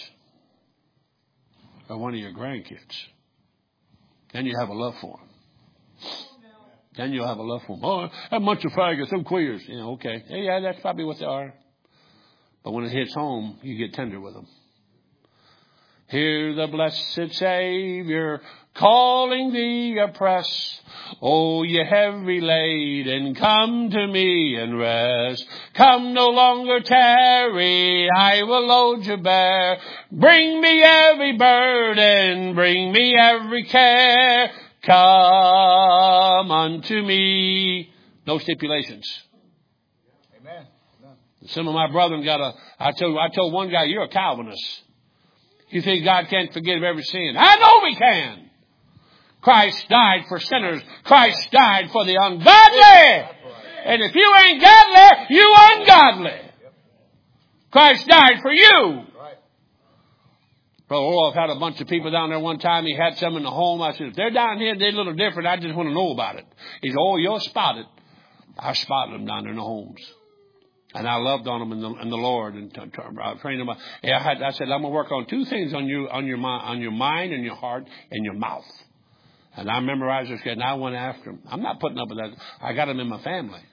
or one of your grandkids. Then you have a love for them. Then you'll have a love for them. Oh, a bunch of faggots, some queers. You know, okay. Yeah, that's probably what they are. But when it hits home, you get tender with them. Hear the blessed Savior calling the oppressed. Oh, ye heavy laden, come to me and rest. Come no longer tarry, I will load you bare. Bring me every burden, bring me every care. Come unto me. No stipulations. Amen. Some of my brethren I told one guy, you're a Calvinist. You think God can't forgive every sin? I know we can. Christ died for sinners. Christ died for the ungodly. And if you ain't godly, you ungodly. Christ died for you. Brother Orloff had a bunch of people down there one time. He had some in the home. I said, if they're down here, they're a little different. I just want to know about it. He said, oh, you're spotted. I spotted them down there in the homes. And I loved on them in the Lord and trained them. I said, I'm going to work on 2 things on your mind and your heart and your mouth. And I memorized this, and I went after them. I'm not putting up with that. I got them in my family.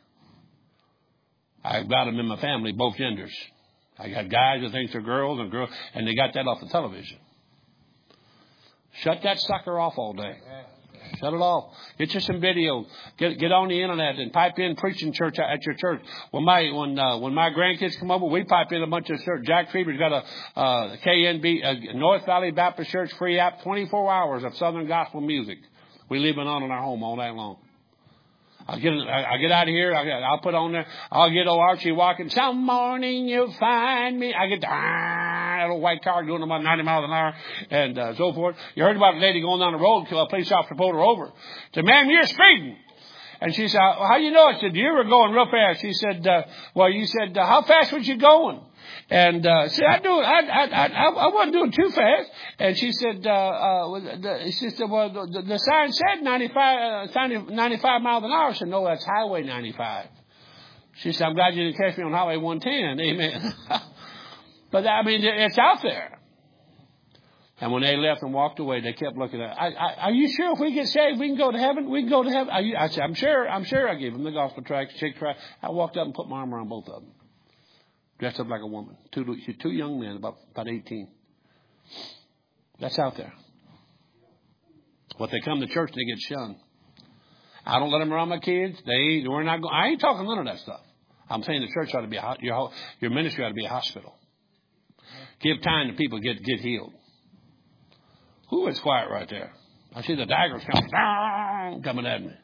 Both genders. I got guys that think they're girls, and they got that off the television. Shut that sucker off all day. Shut it off. Get you some video. Get on the internet and pipe in preaching church at your church. When my grandkids come over, we pipe in a bunch of church. Jack Trieber's got a KNB, North Valley Baptist Church free app, 24 hours of Southern gospel music. We leave it on in our home all night long. I get out of here. I'll put on there. I'll get old Archie walking. Some morning you'll find me. I get that old white car going about 90 miles an hour and so forth. You heard about a lady going down the road till a police officer pulled her over. Said, "Ma'am, you're speeding." And she said, "How you know?" I said, "You were going real fast." She said, "Well, you said, how fast was you going?" And said, I wasn't doing too fast. And she said, well, the sign said 95 miles an hour. I said, "No, that's Highway 95. She said, "I'm glad you didn't catch me on Highway 110. Amen. But I mean, it's out there. And when they left and walked away, they kept looking at it. Are you sure if we get saved, we can go to heaven? We can go to heaven? I said, I'm sure. I gave them the gospel tract, chick tract. I walked up and put my arm around both of them. Dressed up like a woman. Two young men, about 18. That's out there. When they come to church, they get shunned. I don't let them around my kids. We're not going. I ain't talking none of that stuff. I'm saying the church ought to be your ministry ought to be a hospital. Give time to people get healed. Who is quiet right there? I see the daggers coming at me.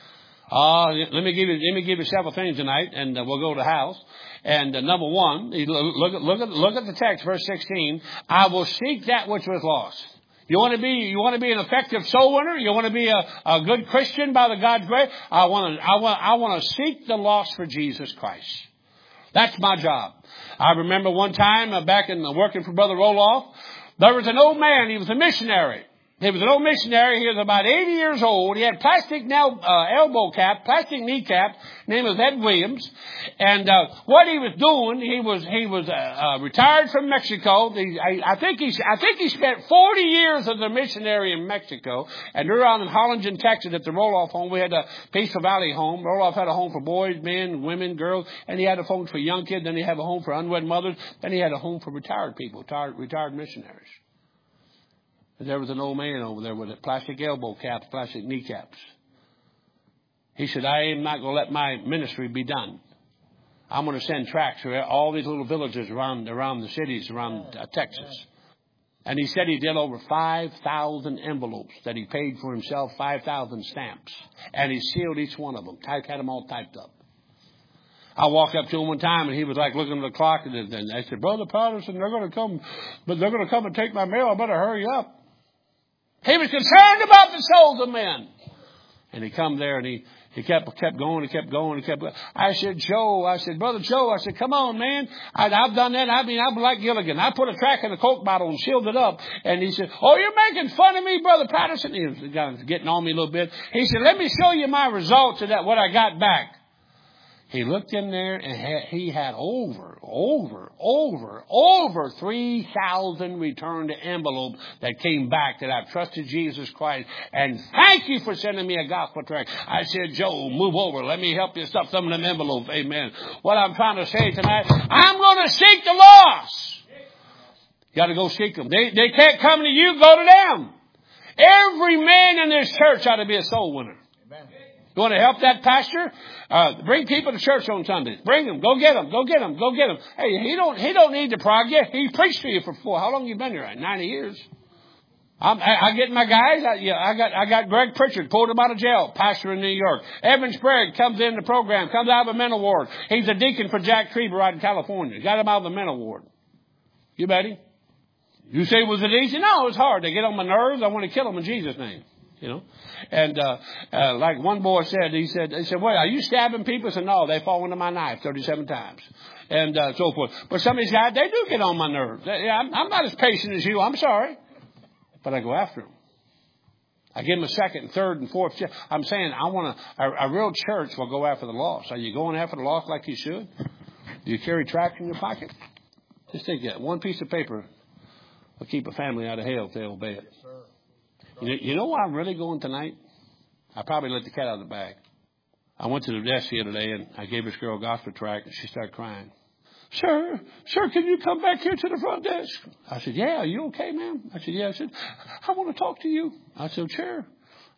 Let me give you several things tonight, and we'll go to the house. And number one, look at the text, verse 16. I will seek that which was lost. You want to be an effective soul winner? You want to be a good Christian by the God's grace? I want to seek the lost for Jesus Christ. That's my job. I remember one time back in working for Brother Roloff, there was an old man. He was a missionary. He was an old missionary. He was about 80 years old. He had plastic elbow cap, plastic kneecap. His name was Ed Williams. And what he was doing, he was retired from Mexico. I think he spent 40 years as a missionary in Mexico. And they're out in Harlingen, Texas, at the Roloff home. We had a Peaceful Valley home. Roloff had a home for boys, men, women, girls, and he had a home for young kids. Then he had a home for unwed mothers. Then he had a home for retired people, retired missionaries. There was an old man over there with plastic elbow caps, plastic kneecaps. He said, I am not going to let my ministry be done. I'm going to send tracts to all these little villages around the cities around Texas. And he said he did over 5,000 envelopes that he paid for himself, 5,000 stamps. And he sealed each one of them, had them all typed up. I walked up to him one time, and he was like looking at the clock, and I said, Brother Patterson, they're going to come and take my mail. I better hurry up. He was concerned about the souls of men. And he come there and he kept going. I said, Brother Joe, come on, man. I've done that. I'm like Gilligan. I put a track in a Coke bottle and sealed it up. And he said, oh, you're making fun of me, Brother Patterson. He was getting on me a little bit. He said, let me show you my results of that, what I got back. He looked in there and he had over 3,000 returned envelopes that came back that I've trusted Jesus Christ. And thank you for sending me a gospel tract. I said, Joe, move over. Let me help you stuff some of them envelopes. Amen. What I'm trying to say tonight, I'm going to seek the lost. You got to go seek them. They can't come to you, go to them. Every man in this church ought to be a soul winner. Amen. You want to help that pastor? Bring people to church on Sundays. Bring them. Go get them. Hey, he don't need to prod you. He preached to you for how long you been here? 90 years. I get my guys. I got Greg Pritchard, pulled him out of jail, pastor in New York. Evan Sprague comes in the program, comes out of the mental ward. He's a deacon for Jack Trieber out in California. Got him out of the mental ward. You bet him. You say, was it easy? No, it was hard. They get on my nerves. I want to kill them in Jesus' name. You know, and like one boy said, he said, well, are you stabbing people? I said, no, they fall into my knife 37 times, and so forth. But some of these guys, they do get on my nerves. I'm not as patient as you. I'm sorry, but I go after them. I give them a second, third, and fourth. I'm saying I want a real church will go after the lost. Are you going after the lost like you should? Do you carry tracts in your pocket? Just take that one piece of paper will keep a family out of hell if they obey it. Yes, sir. You know where I'm really going tonight? I probably let the cat out of the bag. I went to the desk the other day, and I gave this girl a gospel tract, and she started crying. Sir, can you come back here to the front desk? I said, yeah, are you okay, ma'am? I said, yeah. I said, I want to talk to you. I said, sure.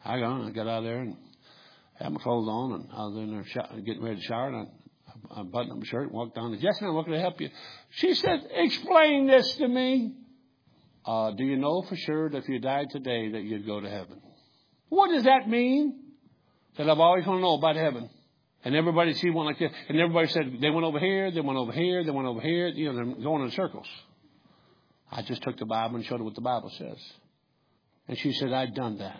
I got out of there and had my clothes on, and I was in there getting ready to shower, and I buttoned up my shirt and walked down. Yes, ma'am, what can I help you? She said, explain this to me. Do you know for sure that if you died today that you'd go to heaven? What does that mean? That I've always want to know about heaven. And everybody, she went like this. And everybody said, they went over here, they went over here, they went over here. You know, they're going in circles. I just took the Bible and showed her what the Bible says. And she said, I'd done that.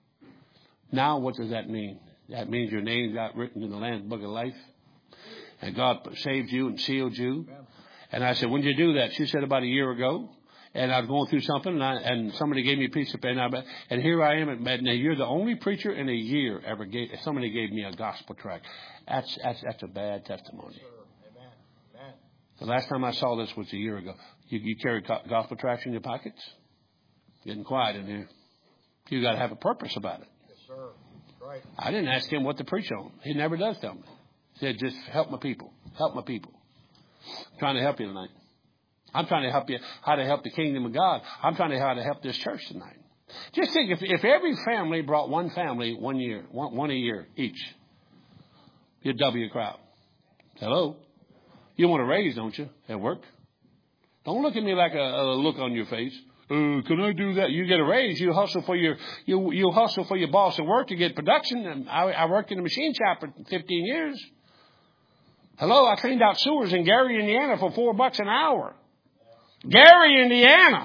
Now what does that mean? That means your name got written in the Lamb's Book of Life. And God saved you and sealed you. And I said, when did you do that? She said, about a year ago. And I was going through something, and somebody gave me a piece of paper. And here I am at Med. Now, you're the only preacher in a year somebody gave me a gospel tract. That's a bad testimony. Amen. The last time I saw this was a year ago. You carry gospel tracts in your pockets? Getting quiet in here. You got to have a purpose about it. Yes, sir. Right. I didn't ask him what to preach on. He never does tell me. He said, just help my people. Help my people. I'm trying to help you tonight. I'm trying to help you how to help the kingdom of God. I'm trying to how to help this church tonight. Just think, if every family brought one family one a year each, you'd double your crowd. Hello? You want a raise, don't you, at work? Don't look at me like a look on your face. Can I do that? You get a raise. You hustle for you hustle for your boss at work to get production. And I worked in the machine shop for 15 years. Hello? I cleaned out sewers in Gary, Indiana for $4 an hour. Gary, Indiana.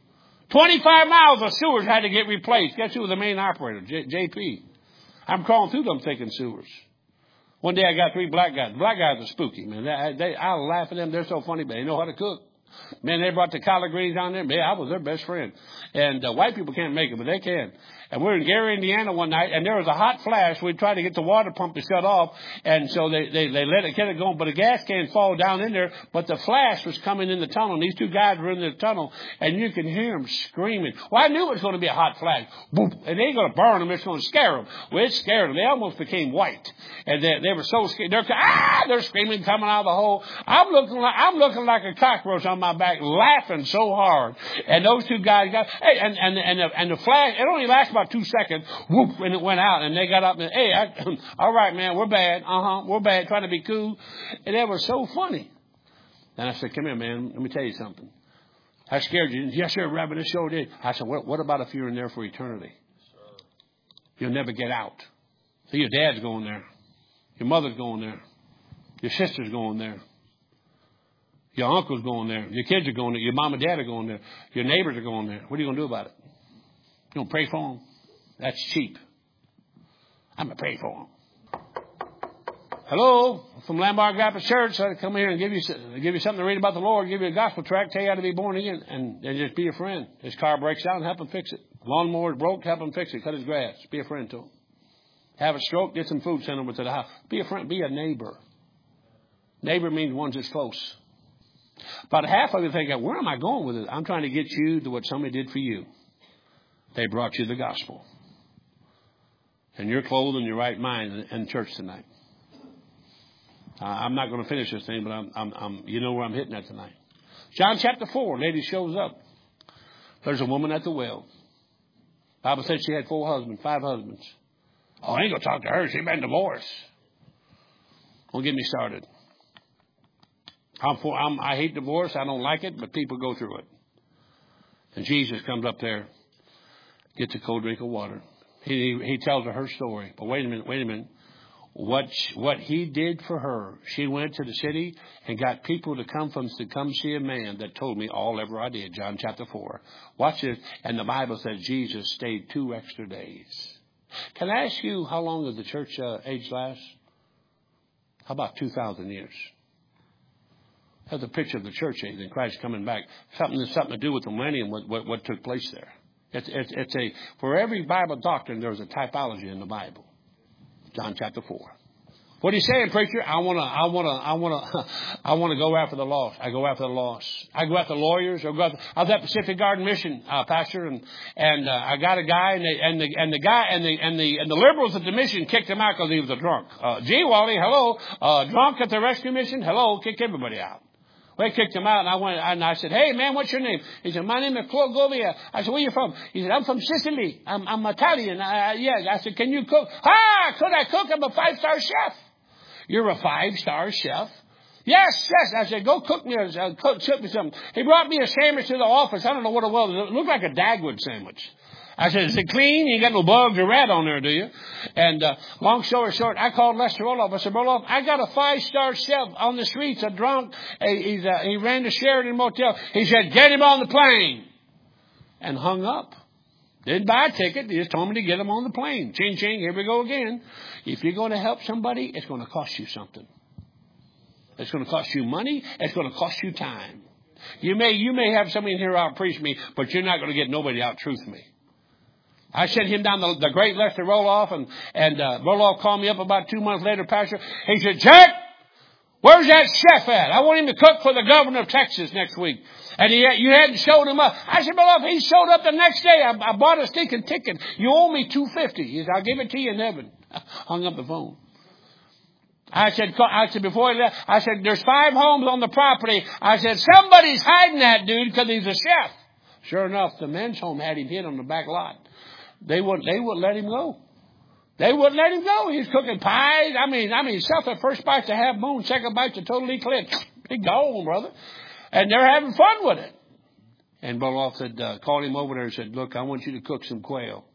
25 miles of sewers had to get replaced. Guess who was the main operator? JP. I'm crawling through them thinking sewers. One day I got 3 black guys. Black guys are spooky, man. I laugh at them. They're so funny, but they know how to cook. Man, they brought the collard greens down there. Man, I was their best friend. And white people can't make it, but they can. And we were in Gary, Indiana one night, and there was a hot flash. We tried to get the water pump to shut off, and so they let it get it going, but the gas can fall down in there, but the flash was coming in the tunnel, and these 2 guys were in the tunnel, and you can hear them screaming. Well, I knew it was going to be a hot flash. Boom! And they ain't going to burn them. It's going to scare them. Well, it scared them. They almost became white. And they were so scared. They're screaming, coming out of the hole. I'm looking like a cockroach on my back, laughing so hard. And those 2 guys hey, and the flash, it only lasted about 2 seconds, whoop, and it went out, and they got up and, hey, all right, man, we're bad. We're bad, trying to be cool. And they were so funny. Then I said, come here, man, let me tell you something. I scared you. Yes, sir, Rabbi, this sure did. I said, what about if you're in there for eternity? You'll never get out. So your dad's going there. Your mother's going there. Your sister's going there. Your uncle's going there. Your kids are going there. Your mom and dad are going there. Your neighbors are going there. What are you going to do about it? You going to pray for them? That's cheap. I'm going to pray for them. Hello, from Landmark Baptist Church. I come here and give you something to read about the Lord, give you a gospel tract, tell you how to be born again, and just be a friend. His car breaks down, help him fix it. Lawnmower's broke, help him fix it. Cut his grass. Be a friend to him. Have a stroke, get some food, send him to the house. Be a friend. Be a neighbor. Neighbor means one's that's close. About half of you think, where am I going with it? I'm trying to get you to what somebody did for you. They brought you the gospel. And you're clothed in your right mind in church tonight. I'm not going to finish this thing, but I'm you know where I'm hitting at tonight. John chapter 4, lady shows up. There's a woman at the well. Bible said she had 5 husbands. Oh, I ain't going to talk to her. She's been divorced. Don't get me started. I hate divorce. I don't like it, but people go through it. And Jesus comes up there, gets a cold drink of water. He tells her story. But wait a minute. What he did for her, she went to the city and got people to come see a man that told me all ever I did. John chapter 4. Watch this. And the Bible says Jesus stayed 2 extra days. Can I ask you how long does the church age last? How about 2,000 years? That's a picture of the church age and Christ coming back. Something to do with the millennium, what took place there. For every Bible doctrine, there's a typology in the Bible. John chapter 4. What are you saying, preacher? I want to go after the lost. I go after the lost. I go after lawyers. I was at Pacific Garden Mission, pastor, and I got a guy, and the liberals at the mission kicked him out because he was a drunk. Gee, Wally, hello, drunk at the rescue mission, hello, kick everybody out. Well, they kicked him out, and I went, and I said, "Hey, man, what's your name?" He said, "My name is Claude Govia." I said, "Where you from?" He said, "I'm from Sicily. I'm Italian." Yeah. I said, "Can you cook?" Could I cook? I'm a 5-star chef. You're a 5-star chef? Yes. I said, "Go cook me something." He brought me a sandwich to the office. I don't know what it was. It looked like a Dagwood sandwich. I said, "Is it clean? You ain't got no bugs or rat on there, do you?" And long story short, I called Lester Roloff. I said, "Roloff, I got a 5-star chef on the streets, a drunk. He ran the Sheraton Motel." He said, "Get him on the plane." And hung up. Didn't buy a ticket. He just told me to get him on the plane. Ching, ching, here we go again. If you're going to help somebody, it's going to cost you something. It's going to cost you money. It's going to cost you time. You may have somebody in here out preach me, but you're not going to get nobody out truth me. I sent him down the great Lester Roloff, and Roloff called me up about 2 months later, Pastor. He said, "Jack, where's that chef at? I want him to cook for the governor of Texas next week." And you hadn't showed him up. I said, "Roloff, he showed up the next day. I bought a stinking ticket. You owe me $250. He said, "I'll give it to you in heaven." Hung up the phone. I said, before he left, I said, "There's 5 homes on the property." I said, "Somebody's hiding that dude because he's a chef." Sure enough, the men's home had him hid on the back lot. They wouldn't let him go. They wouldn't let him go. He's cooking pies. I mean, self at first bite's a half moon, second bite's a total eclipse. He gone, brother. And they're having fun with it. And Roloff said, called him over there and said, "Look, I want you to cook some quail."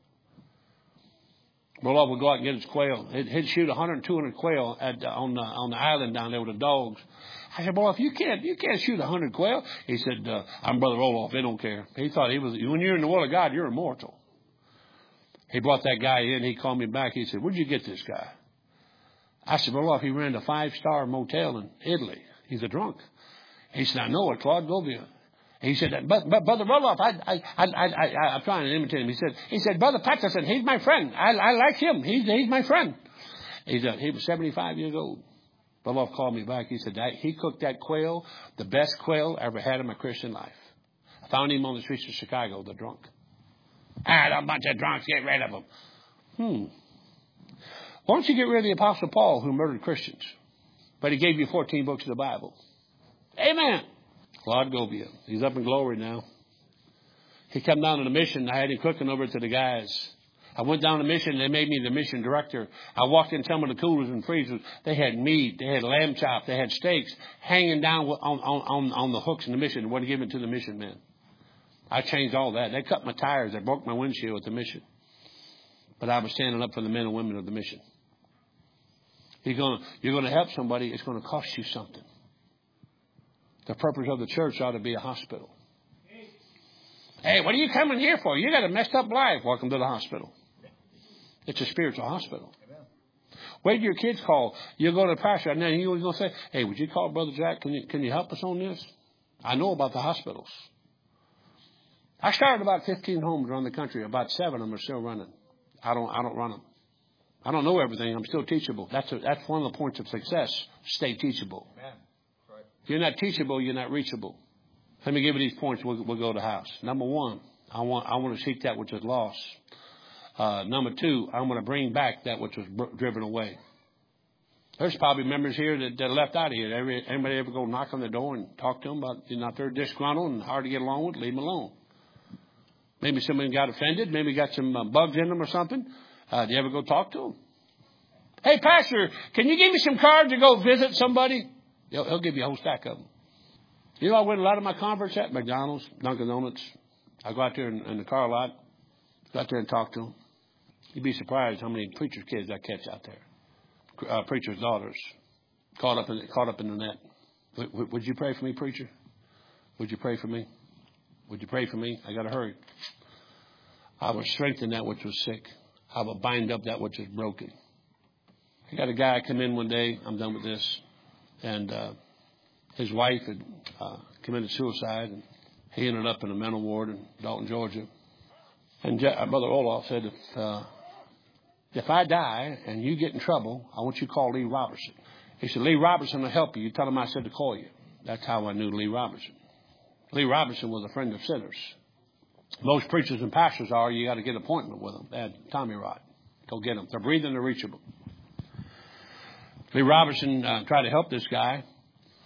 Roloff would go out and get his quail. He'd shoot 100, 200 quail on the island down there with the dogs. I said, "Roloff, you can't shoot 100 quail." He said, "I'm Brother Roloff. They don't care." He thought when you're in the will of God, you're immortal. He brought that guy in. He called me back. He said, "Where'd you get this guy?" I said, "Roloff, he ran a 5-star motel in Italy. He's a drunk." He said, "I know it, Claude Govia." He said, but Brother Roloff, I'm trying to imitate him. He said, "Brother Patterson, he's my friend. I like him. He's my friend." He was 75 years old. Roloff called me back. He said, he cooked that quail, the best quail I ever had in my Christian life. I found him on the streets of Chicago, the drunk. A bunch of drunks, get rid of them. Why don't you get rid of the Apostle Paul, who murdered Christians? But he gave you 14 books of the Bible. Amen. Claude Govia. He's up in glory now. He come down to the mission. I had him cooking over to the guys. I went down to the mission. They made me the mission director. I walked in some of the coolers and freezers. They had meat. They had lamb chop. They had steaks hanging down on the hooks in the mission. They wouldn't give it to the mission men. I changed all that. They cut my tires. They broke my windshield at the mission. But I was standing up for the men and women of the mission. You're going to help somebody. It's going to cost you something. The purpose of the church ought to be a hospital. Hey, what are you coming here for? You got a messed up life. Welcome to the hospital. It's a spiritual hospital. Wait till your kids call. You'll go to the pastor and then he's going to say, "Hey, would you call Brother Jack? Can you help us on this?" I know about the hospitals. I started about 15 homes around the country. About 7 of them are still running. I don't run them. I don't know everything. I'm still teachable. That's one of the points of success. Stay teachable. Amen. Right. If you're not teachable, you're not reachable. Let me give you these points. We'll go to the house. Number 1, I want to seek that which is lost. Number 2, I want to bring back that which was driven away. There's probably members here that left out of here. Anybody ever go knock on the door and talk to them about they're disgruntled and hard to get along with? Leave them alone. Maybe somebody got offended. Maybe got some bugs in them or something. Do you ever go talk to them? "Hey, Pastor, can you give me some cards to go visit somebody?" He'll give you a whole stack of them. You know, I went a lot of my converts at McDonald's, Dunkin' Donuts. I go out there in the car lot. Go out there and talk to them. You'd be surprised how many preachers' kids I catch out there. Preachers' daughters caught up in the net. Would you pray for me, preacher? Would you pray for me? Would you pray for me? I got to hurry. I will strengthen that which was sick. I will bind up that which is broken. I got a guy come in one day. I'm done with this. And his wife had committed suicide. And he ended up in a mental ward in Dalton, Georgia. And Brother Roloff said, if I die and you get in trouble, I want you to call Lee Robertson. He said, "Lee Robertson will help you. You tell him I said to call you." That's how I knew Lee Robertson. Lee Robertson was a friend of sinners. Most preachers and pastors are. You got to get an appointment with them. They had Tommy Rod. Go get them. They're breathing. They're reachable. Lee Robertson tried to help this guy.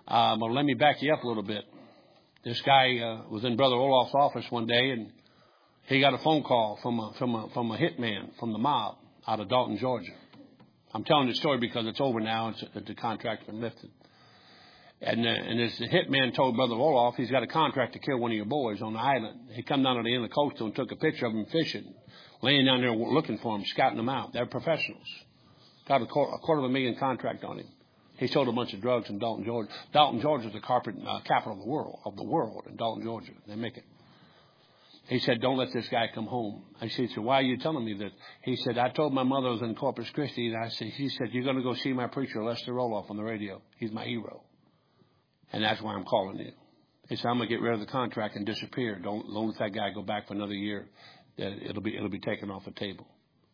Well, let me back you up a little bit. This guy was in Brother Olaf's office one day, and he got a phone call from a hitman from the mob out of Dalton, Georgia. I'm telling the story because it's over now. The contract's been lifted. And this hitman told Brother Olaf he's got a contract to kill one of your boys on the island. He come down to the end of the coastal and took a picture of him fishing, laying down there looking for him, scouting them out. They're professionals. Got a $250,000 contract on him. He sold a bunch of drugs in Dalton, Georgia. Dalton, Georgia is the carpet capital of the world in Dalton, Georgia. They make it. He said, don't let this guy come home. I said, so why are you telling me that? He said, I told my mother I was in Corpus Christi, and he said, you're going to go see my preacher, Lester Roloff, on the radio. He's my hero. And that's why I'm calling you. He said, I'm going to get rid of the contract and disappear. Don't let that guy go back for another year. It'll be taken off the table.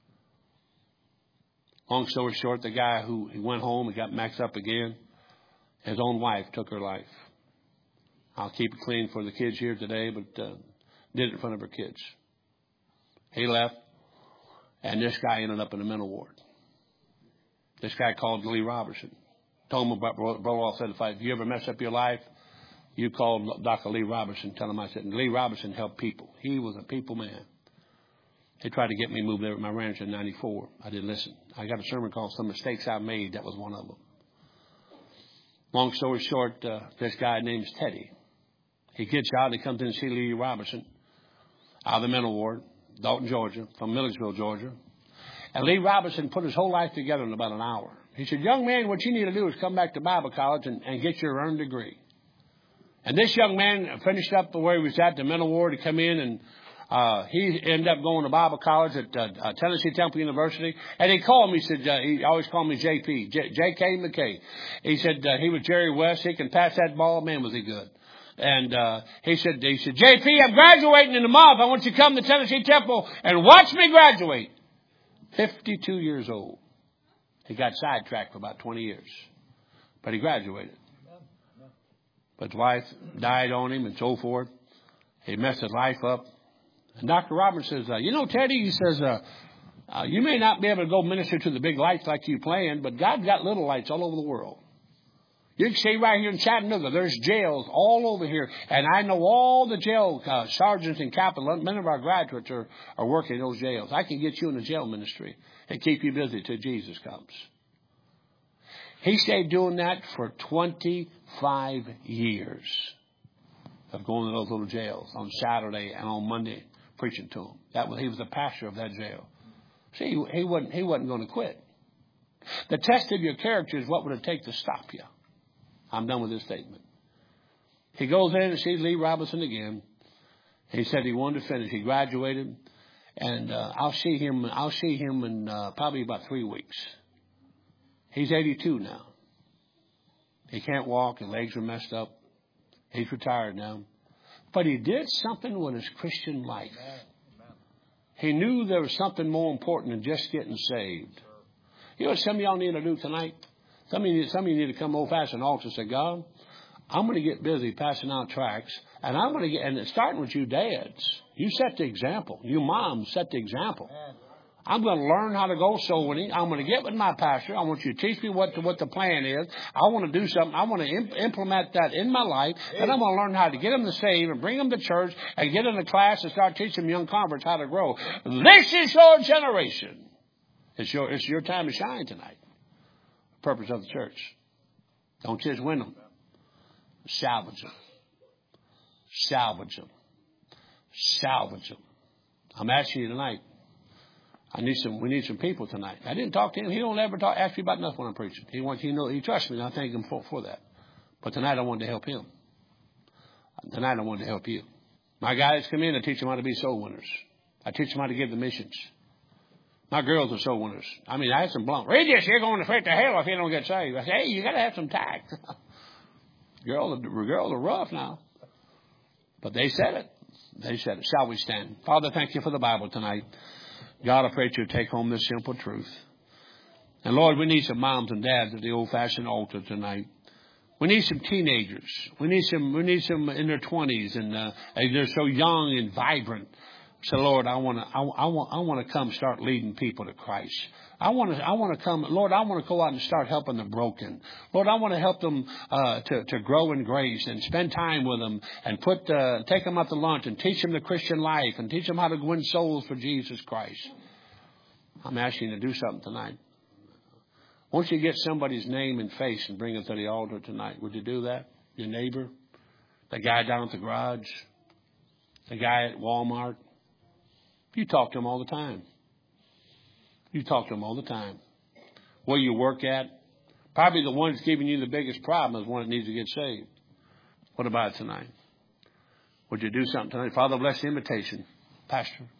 Long story short, the guy he went home, he got maxed up again. His own wife took her life. I'll keep it clean for the kids here today, but did it in front of her kids. He left, and this guy ended up in the mental ward. This guy called Lee Robertson. Told him about Brother Olaf said, if you ever mess up your life, you call Dr. Lee Robertson. Tell him I said, and Lee Robertson helped people. He was a people man. He tried to get me moved there at my ranch in 94. I didn't listen. I got a sermon called Some Mistakes I Made. That was one of them. Long story short, this guy named Teddy. He gets out and he comes in to see Lee Robertson out of the mental ward, Dalton, Georgia, from Milledgeville, Georgia. And Lee Robertson put his whole life together in about an hour. He said, young man, what you need to do is come back to Bible college and get your earned degree. And this young man finished up where he was at, the mental ward. He come in and he ended up going to Bible college at Tennessee Temple University. And he called me, he said, he always called me JP, J.K. McKay. He said he was Jerry West. He can pass that ball. Man, was he good. And he said, JP, I'm graduating in a month. I want you to come to Tennessee Temple and watch me graduate. 52 years old. He got sidetracked for about 20 years. But he graduated. But his wife died on him and so forth. He messed his life up. And Dr. Roberts says, Teddy, he says, you may not be able to go minister to the big lights like you planned, but God's got little lights all over the world. You can see right here in Chattanooga, there's jails all over here. And I know all the jail sergeants and captains, many of our graduates are working in those jails. I can get you in the jail ministry and keep you busy till Jesus comes. He stayed doing that for 25 years of going to those little jails on Saturday and on Monday preaching to them. He was the pastor of that jail. See, he wasn't going to quit. The test of your character is what would it take to stop you. I'm done with this statement. He goes in and sees Lee Robertson again. He said he wanted to finish. He graduated, and I'll see him in probably about 3 weeks. He's 82 now. He can't walk. His legs are messed up. He's retired now. But he did something with his Christian life. He knew there was something more important than just getting saved. You know what some of y'all need to do tonight? Some of you need to come old-fashioned altar and say, God, I'm going to get busy passing out tracts, and I'm going to and it's starting with you dads. You set the example. You moms set the example. I'm going to learn how to go soul winning. I'm going to get with my pastor. I want you to teach me what the plan is. I want to do something. I want to implement that in my life. And I'm going to learn how to get them to save and bring them to church and get in a class and start teaching young converts how to grow. This is your generation. It's your time to shine tonight. Purpose of the church. Don't just win them. Salvage them. Salvage them. Salvage them. I'm asking you tonight. We need some people tonight. I didn't talk to him. He don't ever ask me about nothing when I'm preaching. He trusts me, and I thank him for that. But tonight I wanted to help him. Tonight I wanted to help you. My guys come in, I teach them how to be soul winners. I teach them how to give the missions. My girls are soul winners. I had some blunt. Read this, you're going straight to hell if you don't get saved. I say, hey, you got to have some tact. Girls are rough now. But they said it. They said it. Shall we stand? Father, thank you for the Bible tonight. God, I pray that you take home this simple truth. And Lord, we need some moms and dads at the old-fashioned altar tonight. We need some teenagers. We need some in their 20s, and they're so young and vibrant. So Lord, I want to come start leading people to Christ. I want to come, Lord, I want to go out and start helping the broken. Lord, I want to help them to grow in grace and spend time with them and take them out to lunch and teach them the Christian life and teach them how to win souls for Jesus Christ. I'm asking you to do something tonight. Won't you get somebody's name and face and bring it to the altar tonight? Would you do that? Your neighbor, the guy down at the garage, the guy at Walmart. You talk to them all the time. You talk to them all the time. Where you work at, probably the one that's giving you the biggest problem is one that needs to get saved. What about tonight? Would you do something tonight? Father, bless the invitation. Pastor.